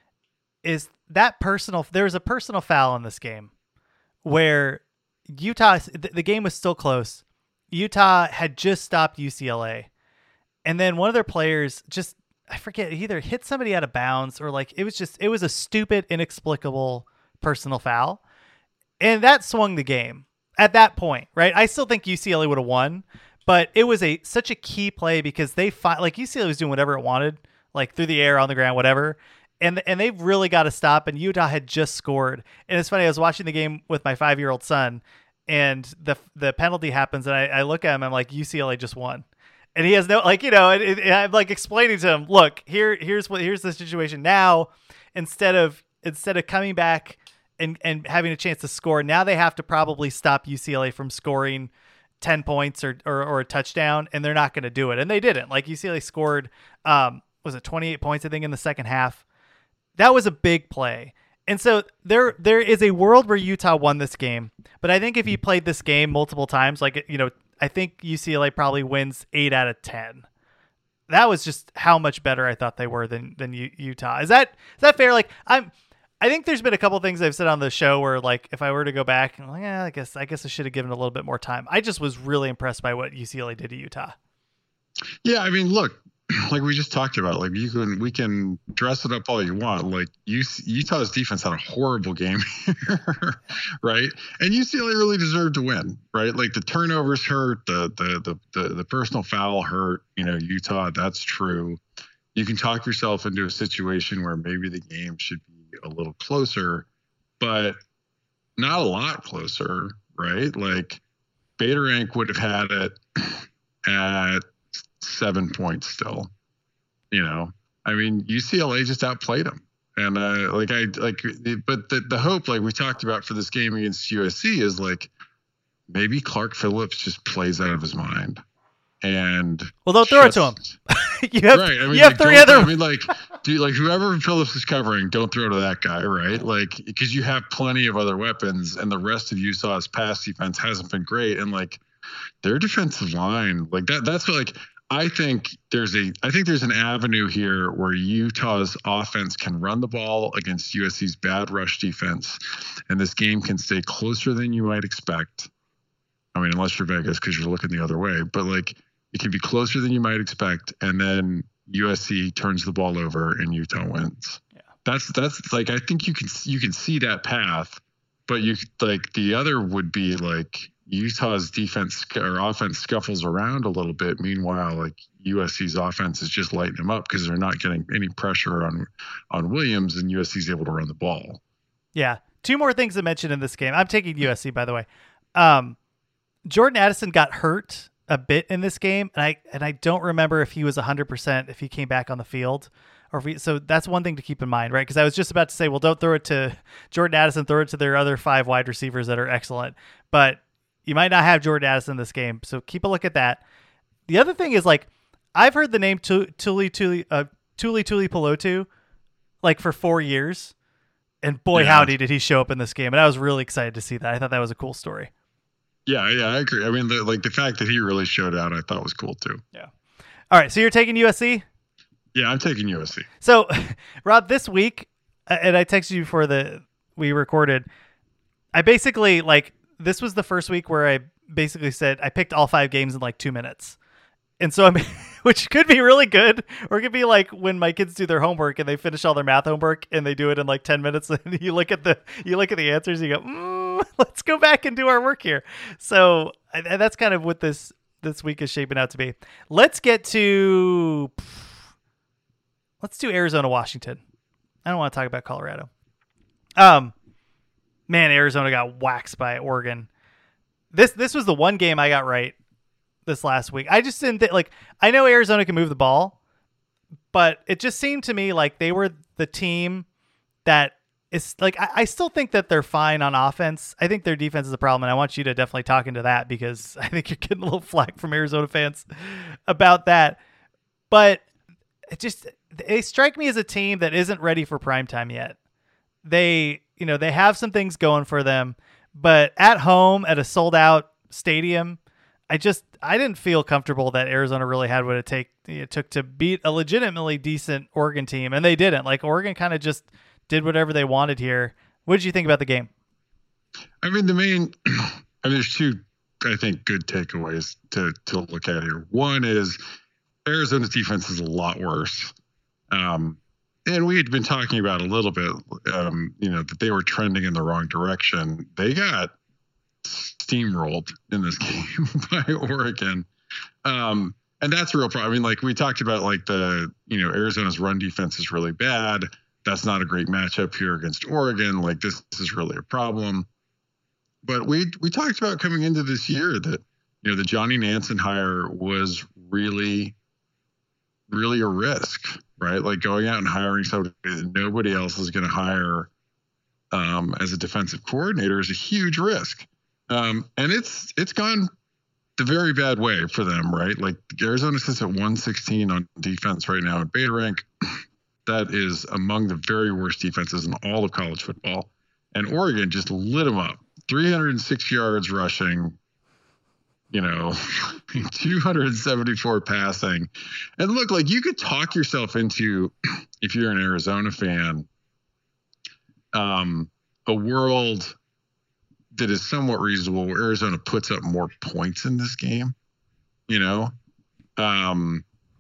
is that personal, there was a personal foul in this game where Utah, the, the game was still close. Utah had just stopped U C L A. And then one of their players just, I forget, either hit somebody out of bounds or, like, it was just, it was a stupid, inexplicable personal foul. And that swung the game at that point, right? I still think U C L A would have won, but it was a such a key play because they fi- like U C L A was doing whatever it wanted, like through the air, on the ground, whatever. And and they've really got to stop. And Utah had just scored. And it's funny, I was watching the game with my five-year-old son, and the the penalty happens, and I, I look at him, I'm like, U C L A just won. And he has no, like, you know, and, and I'm like explaining to him, look, here, here's what, here's the situation now. Instead of, instead of coming back and, and having a chance to score, now they have to probably stop U C L A from scoring ten points or, or, or a touchdown, and they're not going to do it. And they didn't. Like U C L A scored, um, was it twenty-eight points, I think, in the second half. That was a big play. And so there there is a world where Utah won this game. But I think if you played this game multiple times, like, you know, I think U C L A probably wins eight out of ten. That was just how much better I thought they were than than U- Utah. Is that is that fair? Like, I'm I think there's been a couple things I've said on the show where, like, if I were to go back, I'm like, yeah, I guess I guess I should have given it a little bit more time. I just was really impressed by what U C L A did to Utah. Yeah, I mean, look, like we just talked about, like you can we can dress it up all you want. Like U C, Utah's defense had a horrible game here, right? And U C L A really deserved to win, right? Like the turnovers hurt, the the the the, the personal foul hurt. You know, Utah, that's true. You can talk yourself into a situation where maybe the game should be a little closer, but not a lot closer, right? Like Beta Rank would have had it at seven points still, you know. I mean, U C L A just outplayed them, and uh, like I like, but the the hope, like we talked about for this game against U S C, is like maybe Clark Phillips just plays out of his mind, and well, they'll throw just, it to him. you have, right? I mean, you have like, three other. I mean, like, dude, like whoever Phillips is covering, don't throw to that guy, right? Like, because you have plenty of other weapons, and the rest of Utah's pass defense hasn't been great, and like their defensive line, like that. That's what, like. I think there's a I think there's an avenue here where Utah's offense can run the ball against U S C's bad rush defense, and this game can stay closer than you might expect. I mean, unless you're Vegas because you're looking the other way, but like it can be closer than you might expect, and then U S C turns the ball over and Utah wins. Yeah. That's that's like I think you can you can see that path, but you like the other would be like Utah's defense or offense scuffles around a little bit. Meanwhile, like U S C's offense is just lighting them up because they're not getting any pressure on on Williams, and U S C's able to run the ball. Yeah. Two more things to mention in this game. I'm taking U S C, by the way. Um, Jordan Addison got hurt a bit in this game, and I and I don't remember if he was one hundred percent if he came back on the field. Or if we, so that's one thing to keep in mind, right? Because I was just about to say, well, don't throw it to Jordan Addison, throw it to their other five wide receivers that are excellent. But you might not have Jordan Addison in this game, so keep a look at that. The other thing is, like, I've heard the name Tuli Tuli Tuli uh, Tuli Tuli Pelotu like for four years, and boy, yeah. howdy, did he show up in this game! And I was really excited to see that. I thought that was a cool story. Yeah, yeah, I agree. I mean, the, like the fact that he really showed out, I thought was cool too. Yeah. All right, so you're taking U S C? Yeah, I'm taking U S C. So, Rob, this week, and I texted you before the we recorded. I basically like. This was the first week where I basically said I picked all five games in like two minutes. And so I'm, which could be really good, or it could be like when my kids do their homework and they finish all their math homework and they do it in like ten minutes. And you look at the, you look at the answers and you go, mm, let's go back and do our work here. So and that's kind of what this, this week is shaping out to be. Let's get to, let's do Arizona, Washington. I don't want to talk about Colorado. Um, Man, Arizona got waxed by Oregon. This this was the one game I got right this last week. I just didn't think, like, I know Arizona can move the ball, but it just seemed to me like they were the team that is, like, I, I still think that they're fine on offense. I think their defense is a problem, and I want you to definitely talk into that because I think you're getting a little flack from Arizona fans about that. But it just, they strike me as a team that isn't ready for primetime yet. They... You know, they have some things going for them, but at home at a sold out stadium, I just, I didn't feel comfortable that Arizona really had what it, take, it took to beat a legitimately decent Oregon team. And they didn't. Like, Oregon kind of just did whatever they wanted here. What did you think about the game? I mean, the main, I mean, there's two, I think, good takeaways to, to look at here. One is Arizona's defense is a lot worse. Um, And we had been talking about a little bit, um, you know, that they were trending in the wrong direction. They got steamrolled in this game by Oregon. Um, and that's a real problem. I mean, like we talked about, like the, you know, Arizona's run defense is really bad. That's not a great matchup here against Oregon. Like this, this is really a problem. But we we talked about coming into this year that, you know, the Johnny Nansen hire was really, really a risk. Right, like going out and hiring somebody that nobody else is going to hire um, as a defensive coordinator is a huge risk, um, and it's it's gone the very bad way for them, right? Like Arizona sits at one sixteen on defense right now in beta rank. That is among the very worst defenses in all of college football. And Oregon just lit them up. three hundred six yards rushing, you know, two hundred seventy-four passing. And look, like you could talk yourself into, if you're an Arizona fan, um, a world that is somewhat reasonable where Arizona puts up more points in this game, you know? Um,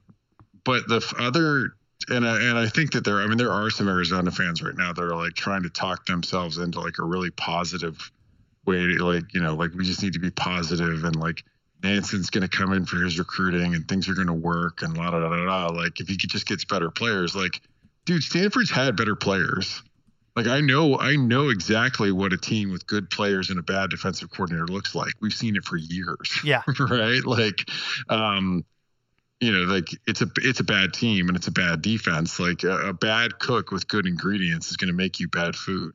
but the other, and I, and I think that there, I mean, there are some Arizona fans right now that are like trying to talk themselves into like a really positive way to like, you know, like we just need to be positive and like Nanson's going to come in for his recruiting and things are going to work and la, da, da, da, da. Like if he just gets better players, like, dude, Stanford's had better players. Like I know, I know exactly what a team with good players and a bad defensive coordinator looks like. We've seen it for years. Yeah. Right. Like, um, you know, like it's a, it's a bad team and it's a bad defense. Like a, a bad cook with good ingredients is going to make you bad food.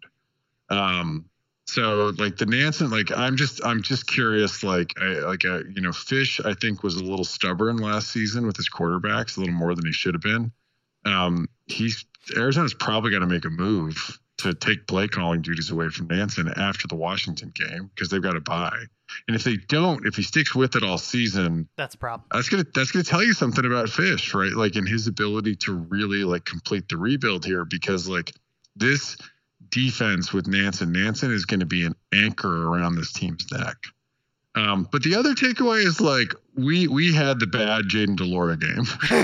Um, so like the Nansen, like I'm just, I'm just curious. Like, I, like, a, you know, Fish, I think was a little stubborn last season with his quarterbacks, a little more than he should have been. Um, he's Arizona's probably got to make a move to take play calling duties away from Nansen after the Washington game because they've got to buy. And if they don't, if he sticks with it all season, that's a problem. That's gonna that's gonna tell you something about Fish, right? Like in his ability to really like complete the rebuild here, because like this defense with Nansen, Nansen is going to be an anchor around this team's neck. Um, but the other takeaway is like we we had the bad Jayden de Laura game.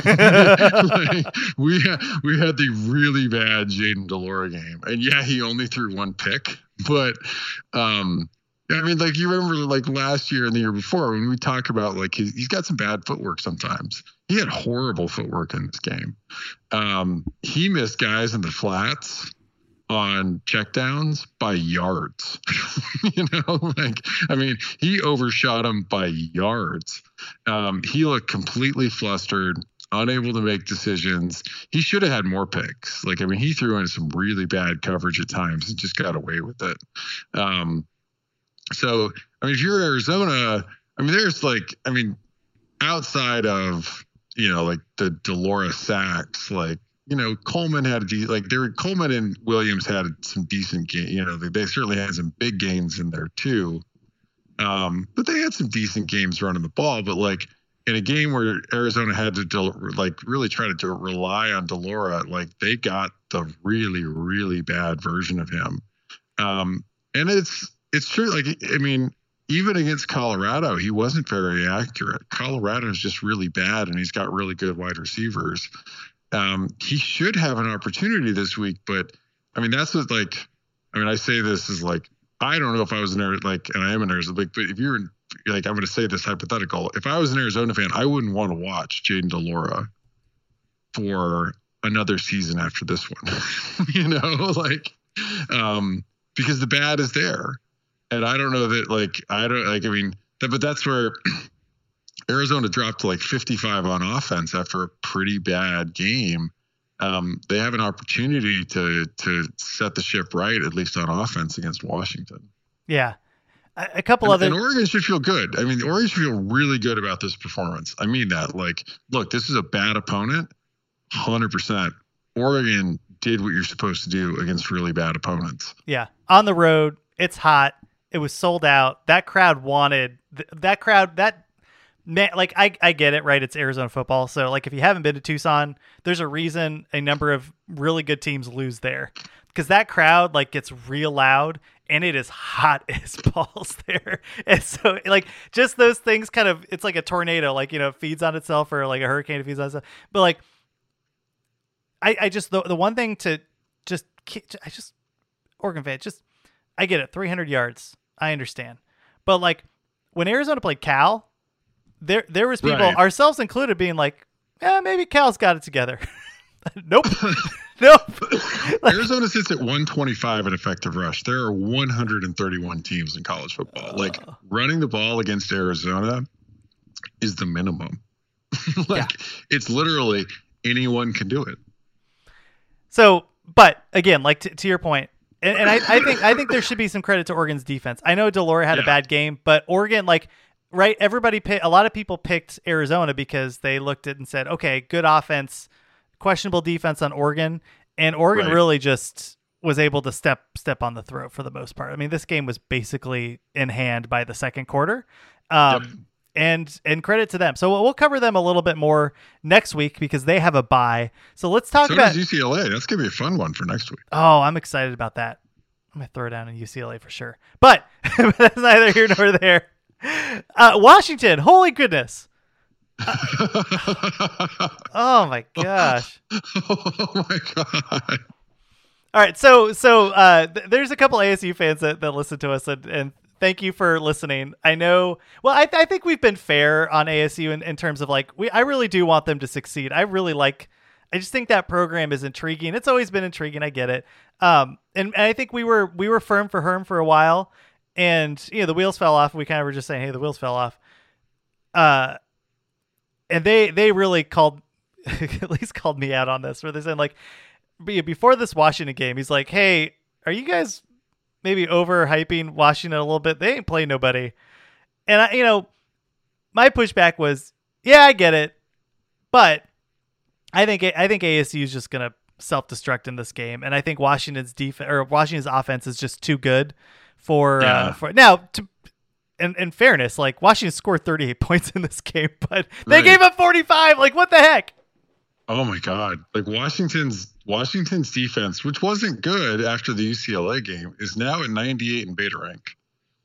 Like, we had we had the really bad Jayden de Laura game, and yeah, he only threw one pick. But um, I mean, like you remember, like last year and the year before, when we talk about like he's, he's got some bad footwork sometimes. He had horrible footwork in this game. Um, he missed guys in the flats on checkdowns by yards. You know, like, I mean, he overshot him by yards. Um, he looked completely flustered, unable to make decisions. He should have had more picks. Like, I mean, he threw in some really bad coverage at times and just got away with it. Um, so, I mean, if you're Arizona, I mean, there's like, I mean, outside of, you know, like the de Laura sacks, like, you know, Coleman had a de- like there were Coleman and Williams had some decent game. You know, they, they certainly had some big gains in there too. Um, but they had some decent games running the ball. But like in a game where Arizona had to del- like really try to do, rely on de Laura, like they got the really really bad version of him. Um, and it's it's true. Like I mean, even against Colorado, he wasn't very accurate. Colorado is just really bad, and he's got really good wide receivers. Um, he should have an opportunity this week, but I mean, that's what like, I mean, I say this is like, I don't know if I was an Arizona, like, and I am an Arizona, like, but if you're in, like, I'm going to say this hypothetical, if I was an Arizona fan, I wouldn't want to watch Jayden de Laura for another season after this one, you know, like, um, because the bad is there. And I don't know that, like, I don't like, I mean, that, but that's where Arizona dropped to like fifty-five on offense after a pretty bad game. Um, they have an opportunity to to set the ship right, at least on offense against Washington. Yeah. A, a couple and, other. And Oregon should feel good. I mean, Oregon should feel really good about this performance. I mean that. Like, look, this is a bad opponent, one hundred percent. Oregon did what you're supposed to do against really bad opponents. Yeah. On the road, it's hot. It was sold out. That crowd wanted th- that crowd that. Man, like I, I get it, right? It's Arizona football. So like if you haven't been to Tucson, there's a reason a number of really good teams lose there because that crowd like gets real loud and it is hot as balls there. And so like just those things kind of, it's like a tornado, like, you know, it feeds on itself or like a hurricane feeds on itself. But like, I, I just, the, the one thing to just, I just, Oregon fan, just, I get it. three hundred yards. I understand. But like when Arizona played Cal, There, there was people, right. ourselves included, being like, "Yeah, maybe Cal's got it together." Nope, nope. Like, Arizona sits at one twenty-five in effective rush. There are one hundred thirty-one teams in college football. Uh, like running the ball against Arizona is the minimum. Like yeah. It's literally anyone can do it. So, but again, like t- to your point, and, and I, I think I think there should be some credit to Oregon's defense. I know de Laura had yeah. a bad game, but Oregon, like. right? Everybody picked, a lot of people picked Arizona because they looked at it and said, okay, good offense, questionable defense on Oregon. And Oregon right. really just was able to step step on the throat for the most part. I mean, this game was basically in hand by the second quarter. Um, yep. And and credit to them. So we'll, we'll cover them a little bit more next week because they have a bye. So let's talk so about does U C L A. That's going to be a fun one for next week. Oh, I'm excited about that. I'm going to throw down in U C L A for sure. But that's neither here nor there. Uh, Washington, holy goodness. Uh, oh, my gosh. Oh, my God. All right, so so uh, th- there's a couple A S U fans that, that listen to us, and, and thank you for listening. I know, well, I, I think we've been fair on A S U in, in terms of like, we. I really do want them to succeed. I really like, I just think that program is intriguing. It's always been intriguing. I get it. Um, and, and I think we were we were firm for Herm for a while, and you know the wheels fell off. We kind of were just saying, hey, the wheels fell off. Uh, and they they really called, at least called me out on this, where they're saying like, before this Washington game, he's like, hey, are you guys maybe overhyping Washington a little bit? They ain't playing nobody. And I, you know, my pushback was, yeah, I get it, but I think I think A S U is just gonna self-destruct in this game, and I think Washington's defense or Washington's offense is just too good for yeah. uh, for now. To in, in fairness, like Washington scored thirty-eight points in this game, but they right. gave up forty-five. Like what the heck? Oh my God! Like Washington's Washington's defense, which wasn't good after the U C L A game, is now at ninety-eight in beta rank.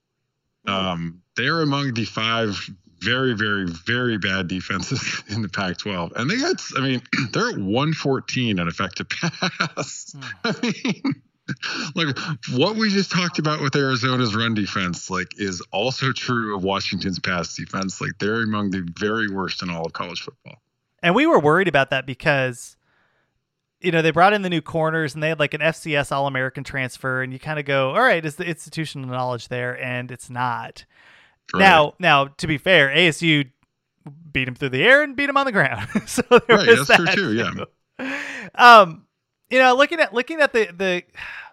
Um, they're among the five very, very, very bad defenses in the Pac twelve, and they got. I mean, they're at one fourteen on effective pass. Mm. I mean, like what we just talked about with Arizona's run defense, like, is also true of Washington's pass defense. Like they're among the very worst in all of college football. And we were worried about that because, you know, they brought in the new corners and they had like an F C S All-American transfer, and you kind of go, all right, is the institutional knowledge there? And it's not. Right. Now, now to be fair, A S U beat him through the air and beat him on the ground. So there right, was that's that true too, too. yeah. Um, you know, looking at looking at the the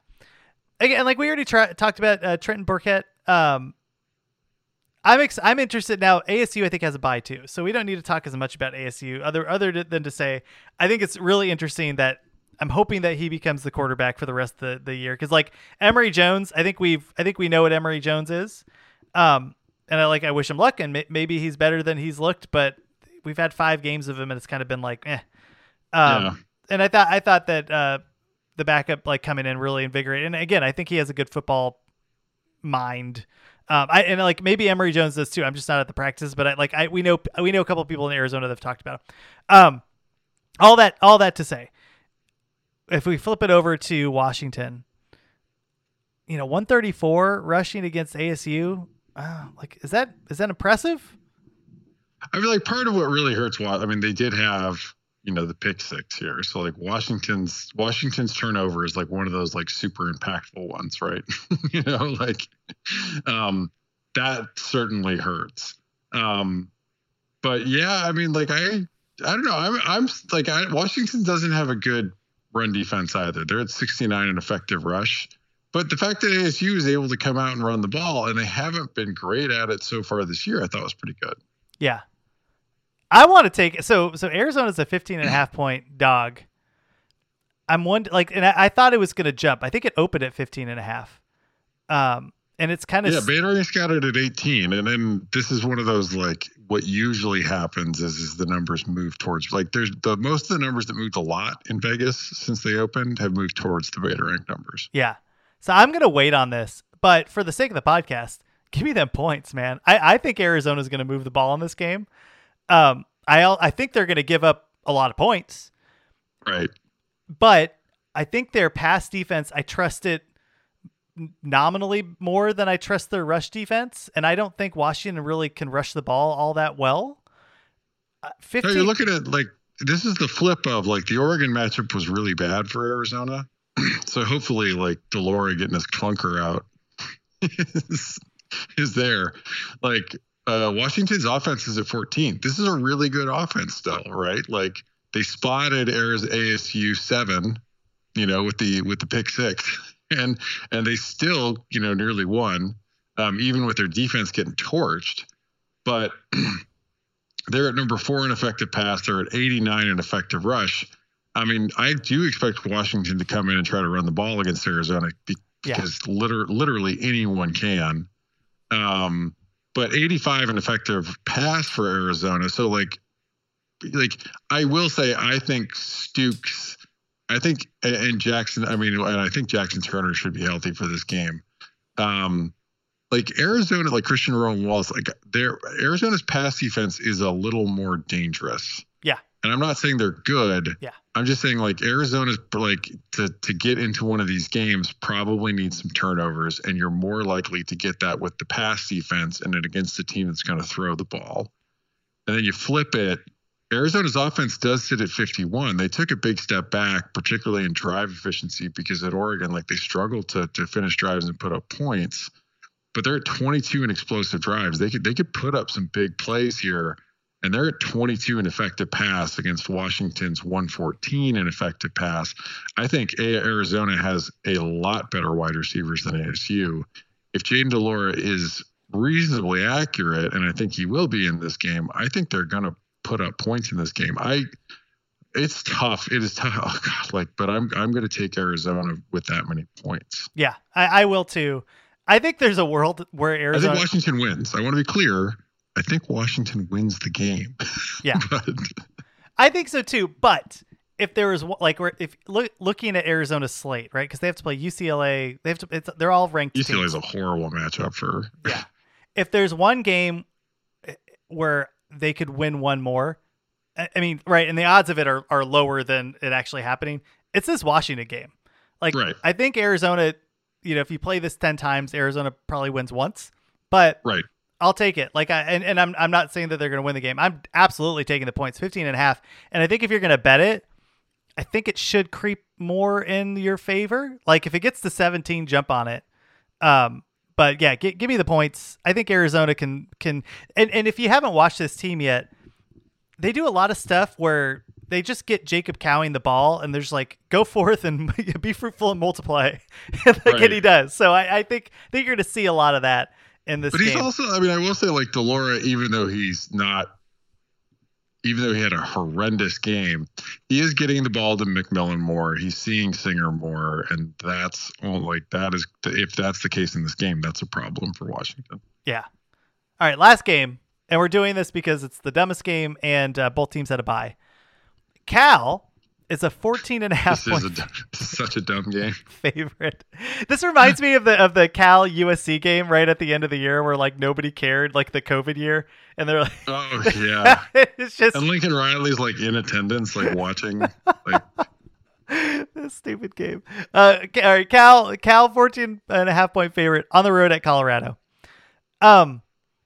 again, like we already tra- talked about uh, Trenton Burkett. Um, I'm ex- I'm interested now. A S U I think has a bye too, so we don't need to talk as much about A S U other other than to say I think it's really interesting that I'm hoping that he becomes the quarterback for the rest of the, the year, because like Emory Jones, I think we've I think we know what Emory Jones is, um, and I like I wish him luck, and may- maybe he's better than he's looked, but we've had five games of him and it's kind of been like, eh. Um, yeah. And I thought I thought that uh, the backup like coming in really invigorated, and again I think he has a good football mind. Um, I and like maybe Emory Jones does too. I'm just not at the practice, but I like I we know we know a couple of people in Arizona that have talked about him. Um, all that all that to say, if we flip it over to Washington, you know, one thirty-four rushing against A S U, uh, like is that is that impressive? I mean, like part of what really hurts. I mean, they did have, you know, the pick six here. So like Washington's Washington's turnover is like one of those like super impactful ones, right? you know, like um, that certainly hurts. Um, but yeah, I mean, like I, I don't know. I'm, I'm like, I, Washington doesn't have a good run defense either. They're at sixty-nine in effective rush. But the fact that A S U is able to come out and run the ball, and they haven't been great at it so far this year, I thought was pretty good. Yeah. I want to take so so Arizona's a fifteen and a half point dog. I'm one like, and I, I thought it was going to jump. I think it opened at fifteen and a half. Um, and it's kind of yeah. Beta Rank's got it at eighteen, and then this is one of those like what usually happens is is the numbers move towards like there's the most of the numbers that moved a lot in Vegas since they opened have moved towards the Beta Rank numbers. Yeah. So I'm going to wait on this, but for the sake of the podcast, give me them points, man. I I think Arizona's going to move the ball in this game. Um, I I think they're going to give up a lot of points, right? But I think their pass defense, I trust it nominally more than I trust their rush defense, and I don't think Washington really can rush the ball all that well. Uh, fifteen. No, you're looking at like this is the flip of like the Oregon matchup was really bad for Arizona, so hopefully like Delora getting his clunker out is, is there, like. Uh, Washington's offense is at fourteen. This is a really good offense still, right? Like they spotted A S U seven, you know, with the with the pick six, and and they still, you know, nearly won, um, even with their defense getting torched. but they're at number four in effective pass. They're at eighty-nine in effective rush. I mean, I do expect Washington to come in and try to run the ball against Arizona because yeah. liter- literally anyone can. Um, but eighty-five in effective pass for Arizona. So like, like I will say, I think Stukes, I think, and Jackson, I mean, and I think Jackson Turner should be healthy for this game. Um, like Arizona, like Christian Rowan Wallace, like their Arizona's pass defense is a little more dangerous. Yeah. And I'm not saying they're good. Yeah. I'm just saying like Arizona's like to, to get into one of these games probably needs some turnovers, and you're more likely to get that with the pass defense and it against a team that's going to throw the ball. And then you flip it. Arizona's offense does sit at fifty-one. They took a big step back, particularly in drive efficiency, because at Oregon, like they struggled to to finish drives and put up points. But they're at twenty-two in explosive drives. They could they could put up some big plays here, and they're at twenty-two in effective pass against Washington's one fourteen in effective pass. I think Arizona has a lot better wide receivers than A S U. If Jayden de Laura is reasonably accurate, and I think he will be in this game, I think they're going to put up points in this game. I, it's tough. It is tough. Oh God, like, but I'm I'm going to take Arizona with that many points. Yeah, I, I will too. I think there's a world where Arizona. I think Washington wins. I want to be clear. I think Washington wins the game. Yeah, but... I think so too. But if there was like, if look, looking at Arizona's slate, right? Because they have to play U C L A. They have to. It's, they're all ranked. U C L A is teams. a horrible matchup for. Yeah. If there's one game where they could win one more, I mean, right, and the odds of it are, are lower than it actually happening. It's this Washington game. Like, right. I think Arizona, you know, if you play this ten times, Arizona probably wins once, but right. I'll take it. Like, I, and, and I'm, I'm not saying that they're going to win the game. I'm absolutely taking the points, fifteen and a half. And I think if you're going to bet it, I think it should creep more in your favor. Like if it gets to seventeen, jump on it. Um, But yeah, g- give me the points. I think Arizona can can and, and if you haven't watched this team yet, they do a lot of stuff where they just get Jacob Cowing the ball and there's like go forth and be fruitful and multiply, like right. And he does. So I, I think I think you're going to see a lot of that in this. But he's game. also, I mean, I will say like de Laura, even though he's not, even though he had a horrendous game, he is getting the ball to McMillan more. He's seeing Singer more, and that's all like that is if that's the case in this game, that's a problem for Washington. Yeah. All right, last game, and we're doing this because it's the dumbest game, and uh, both teams had a bye. Cal is a fourteen and a half this point is a, such a dumb game favorite. This reminds me of the of the Cal U S C game right at the end of the year where like nobody cared, like the COVID year, and they're like, oh yeah, it's just and Lincoln Riley's like in attendance, like watching, like this stupid game. Uh, all right, Cal Cal fourteen and a half point favorite on the road at Colorado. Um,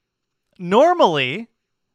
normally,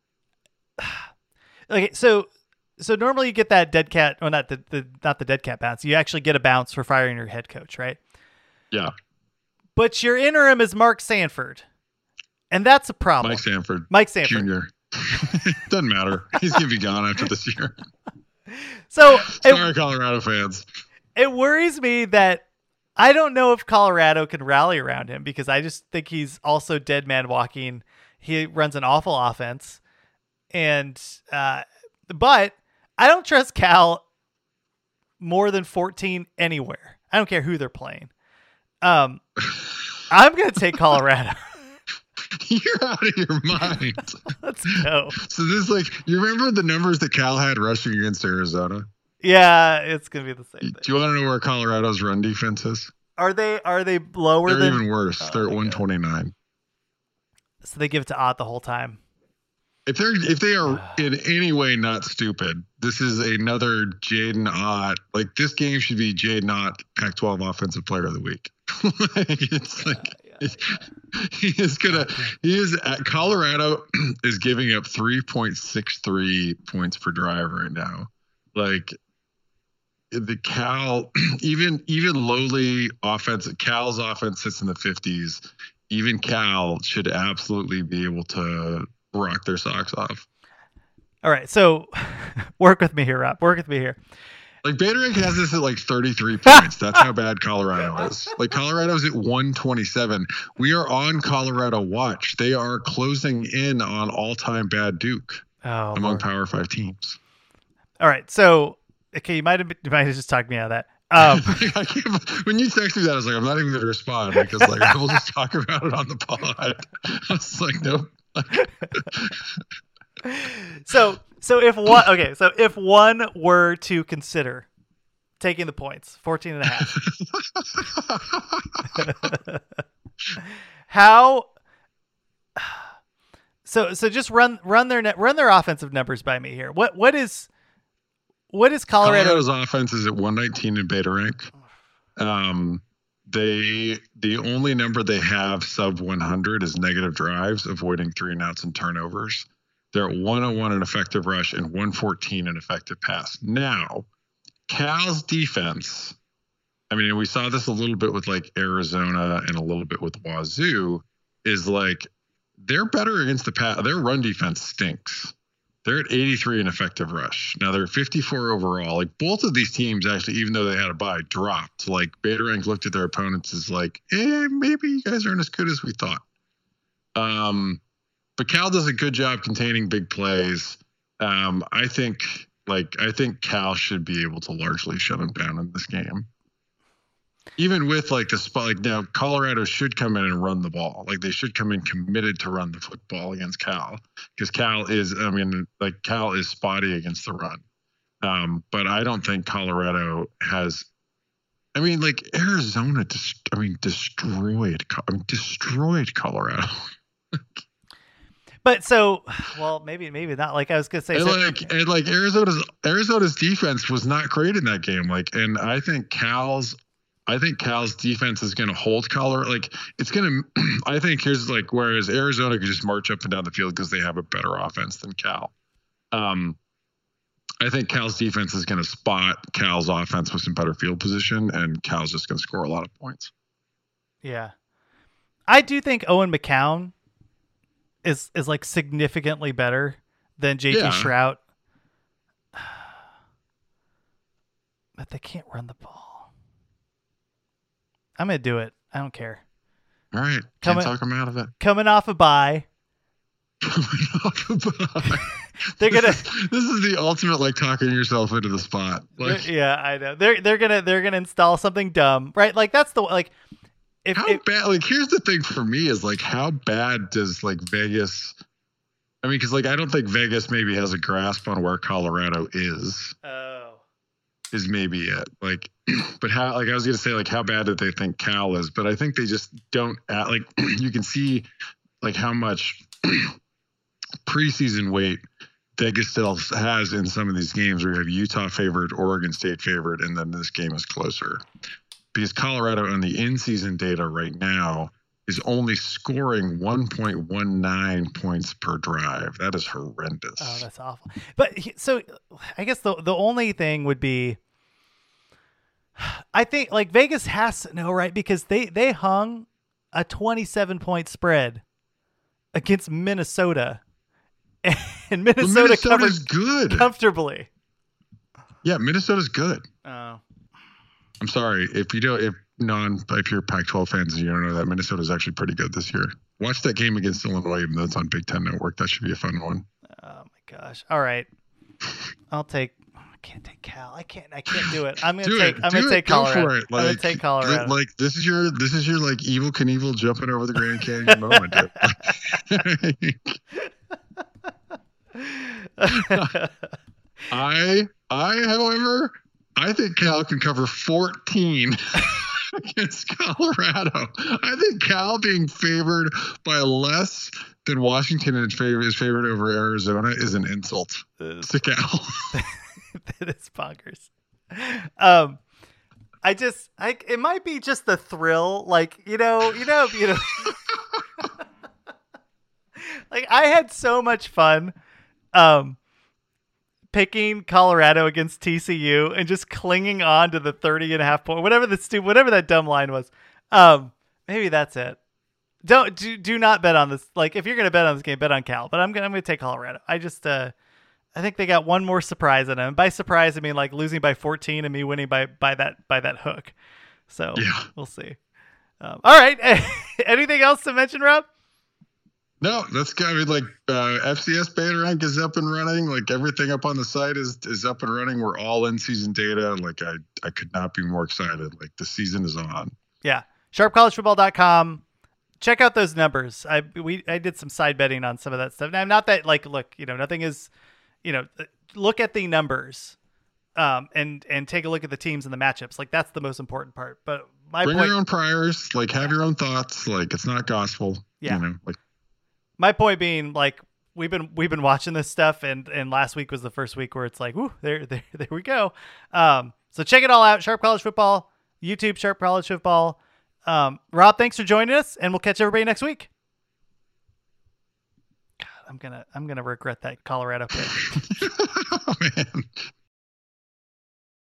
okay, so. So normally you get that dead cat, well, not the, the not the dead cat bounce. You actually get a bounce for firing your head coach, right? Yeah. But your interim is Mark Sanford, and that's a problem. Mike Sanford. Mike Sanford. Junior Doesn't matter. He's going to be gone after this year. So Sorry, it, Colorado fans. It worries me that I don't know if Colorado can rally around him because I just think he's also dead man walking. He runs an awful offense. And, uh, but I don't trust Cal more than fourteen anywhere. I don't care who they're playing. Um, I'm going to take Colorado. You're out of your mind. Let's go. So this is like, you remember the numbers that Cal had rushing against Arizona? Yeah, it's going to be the same thing. Do you want to know where Colorado's run defense is? Are they are they lower They're than? even worse. Oh, They're at one twenty-nine. So they give it to Ott the whole time. If they're if they are in any way not stupid, this is another Jaden Ott. Like this game should be Jaden Ott Pac twelve Offensive Player of the Week. Like, it's like it's, he is gonna he is at Colorado is giving up three point six three points per drive right now. Like the Cal, even even lowly offense, Cal's offense sits in the fifties. Even Cal should absolutely be able to rock their socks off. All right, so work with me here, Rob. Work with me here. Like Baderink has this at like thirty-three points. That's how bad Colorado is. Like Colorado's at one twenty-seven. We are on Colorado watch. They are closing in on all-time bad Duke oh, among Lord. Power Five teams. All right, so okay, you might have you might have just talked me out of that. Um, I can't, when you texted me that, I was like, I'm not even going to respond because like I will just talk about it on the pod. I was like, nope. so so if one okay, so if one were to consider taking the points, fourteen and a half. How so so just run run their run their offensive numbers by me here. What what is What is Colorado? Colorado's offense is at one nineteen in beta rank. Um, they the only number they have sub one hundred is negative drives, avoiding three and outs and turnovers. They're at one oh one in effective rush and one fourteen in effective pass. Now, Cal's defense, I mean, we saw this a little bit with like Arizona and a little bit with Wazoo, is like they're better against the pass. Their run defense stinks. They're at eighty-three in effective rush. Now they're fifty-four overall. Like both of these teams actually, even though they had a bye, dropped. Like Baderink looked at their opponents as like, eh, maybe you guys aren't as good as we thought. Um, but Cal does a good job containing big plays. Um, I think like I think Cal should be able to largely shut them down in this game. Even with like the spot, like now Colorado should come in and run the ball. Like they should come in committed to run the football against Cal, because Cal is, I mean, like Cal is spotty against the run. Um, but I don't think Colorado has. I mean, like Arizona, just, I mean, destroyed, I mean, destroyed Colorado. But so, well, maybe maybe not. Like I was gonna say, and so, like and like Arizona's Arizona's defense was not great in that game. Like, and I think Cal's. I think Cal's defense is going to hold Colorado. Like it's going to, I think here's like, whereas Arizona could just march up and down the field because they have a better offense than Cal. Um, I think Cal's defense is going to spot Cal's offense with some better field position, and Cal's just going to score a lot of points. Yeah. I do think Owen McCown is, is like significantly better than J T Yeah. Shrout. But they can't run the ball. I'm going to do it. I don't care. All right. Can't Coming- talk them out of it. Coming off a bye. They're gonna. This is the ultimate like talking yourself into the spot. Like, yeah, I know. They're they're gonna they're gonna install something dumb, right? Like that's the like. If, how if, bad? Like, here's the thing for me is like, how bad does like Vegas? I mean, because like I don't think Vegas maybe has a grasp on where Colorado is. Oh. Is maybe it. Like, but how? Like I was gonna say, like how bad did they think Cal is? But I think they just don't. Act, like you can see, like how much preseason weight Vegas still has in some of these games where you have Utah favored, Oregon State favored, and then this game is closer. Because Colorado on the in-season data right now is only scoring one point one nine points per drive. That is horrendous. Oh, that's awful. But he- so I guess the the only thing would be, I think like Vegas has to know, right? Because they, they hung a twenty-seven point spread against Minnesota, and Minnesota Minnesota's covered good. comfortably. Yeah, Minnesota's good. Oh. I'm sorry if you don't. If non, if you're Pac twelve fans and you don't know that, Minnesota's actually pretty good this year. Watch that game against Illinois, even though it's on Big Ten Network. That should be a fun one. Oh my gosh! All right, I'll take. I can't take Cal. I can't. I can't do it. I'm gonna Do take. it. I'm Do gonna it. take Go Colorado. for it. I'm gonna Like, take Colorado. li- Like this is your this is your like Evil Knievel jumping over the Grand Canyon moment. I I however I think Cal can cover fourteen against Colorado. I think Cal being favored by less than Washington is favored is favored over Arizona is an insult to Cal. That is bonkers. Um, I just, I it might be just the thrill, like you know, you know, you know. Like I had so much fun, um, picking Colorado against T C U and just clinging on to the thirty and a half point, whatever the stupid, whatever that dumb line was. Um, maybe that's it. Don't do do not bet on this. Like if you're gonna bet on this game, bet on Cal. But I'm gonna I'm gonna take Colorado. I just uh, I think they got one more surprise in them. By surprise, I mean like losing by fourteen and me winning by by that by that hook. So yeah. we'll see. Um, all right. Anything else to mention, Rob? No, that's good. I mean, like uh, F C S beta rank is up and running. Like everything up on the site is is up and running. We're all in season data. Like I I could not be more excited. Like the season is on. Yeah. sharp college football dot com. Check out those numbers. I we I did some side betting on some of that stuff. Now, not that like look, you know, nothing is, you know, look at the numbers, um, and and take a look at the teams and the matchups. Like that's the most important part. But my bring point, your own priors. Like have your own thoughts. Like it's not gospel. Yeah. You know, like. My point being, like we've been we've been watching this stuff, and, and last week was the first week where it's like, whoo, there there there we go. Um, so check it all out. Sharp College Football, YouTube, Sharp College Football. Um, Rob, thanks for joining us, and we'll catch everybody next week. God, I'm gonna I'm gonna regret that Colorado pick. Oh man.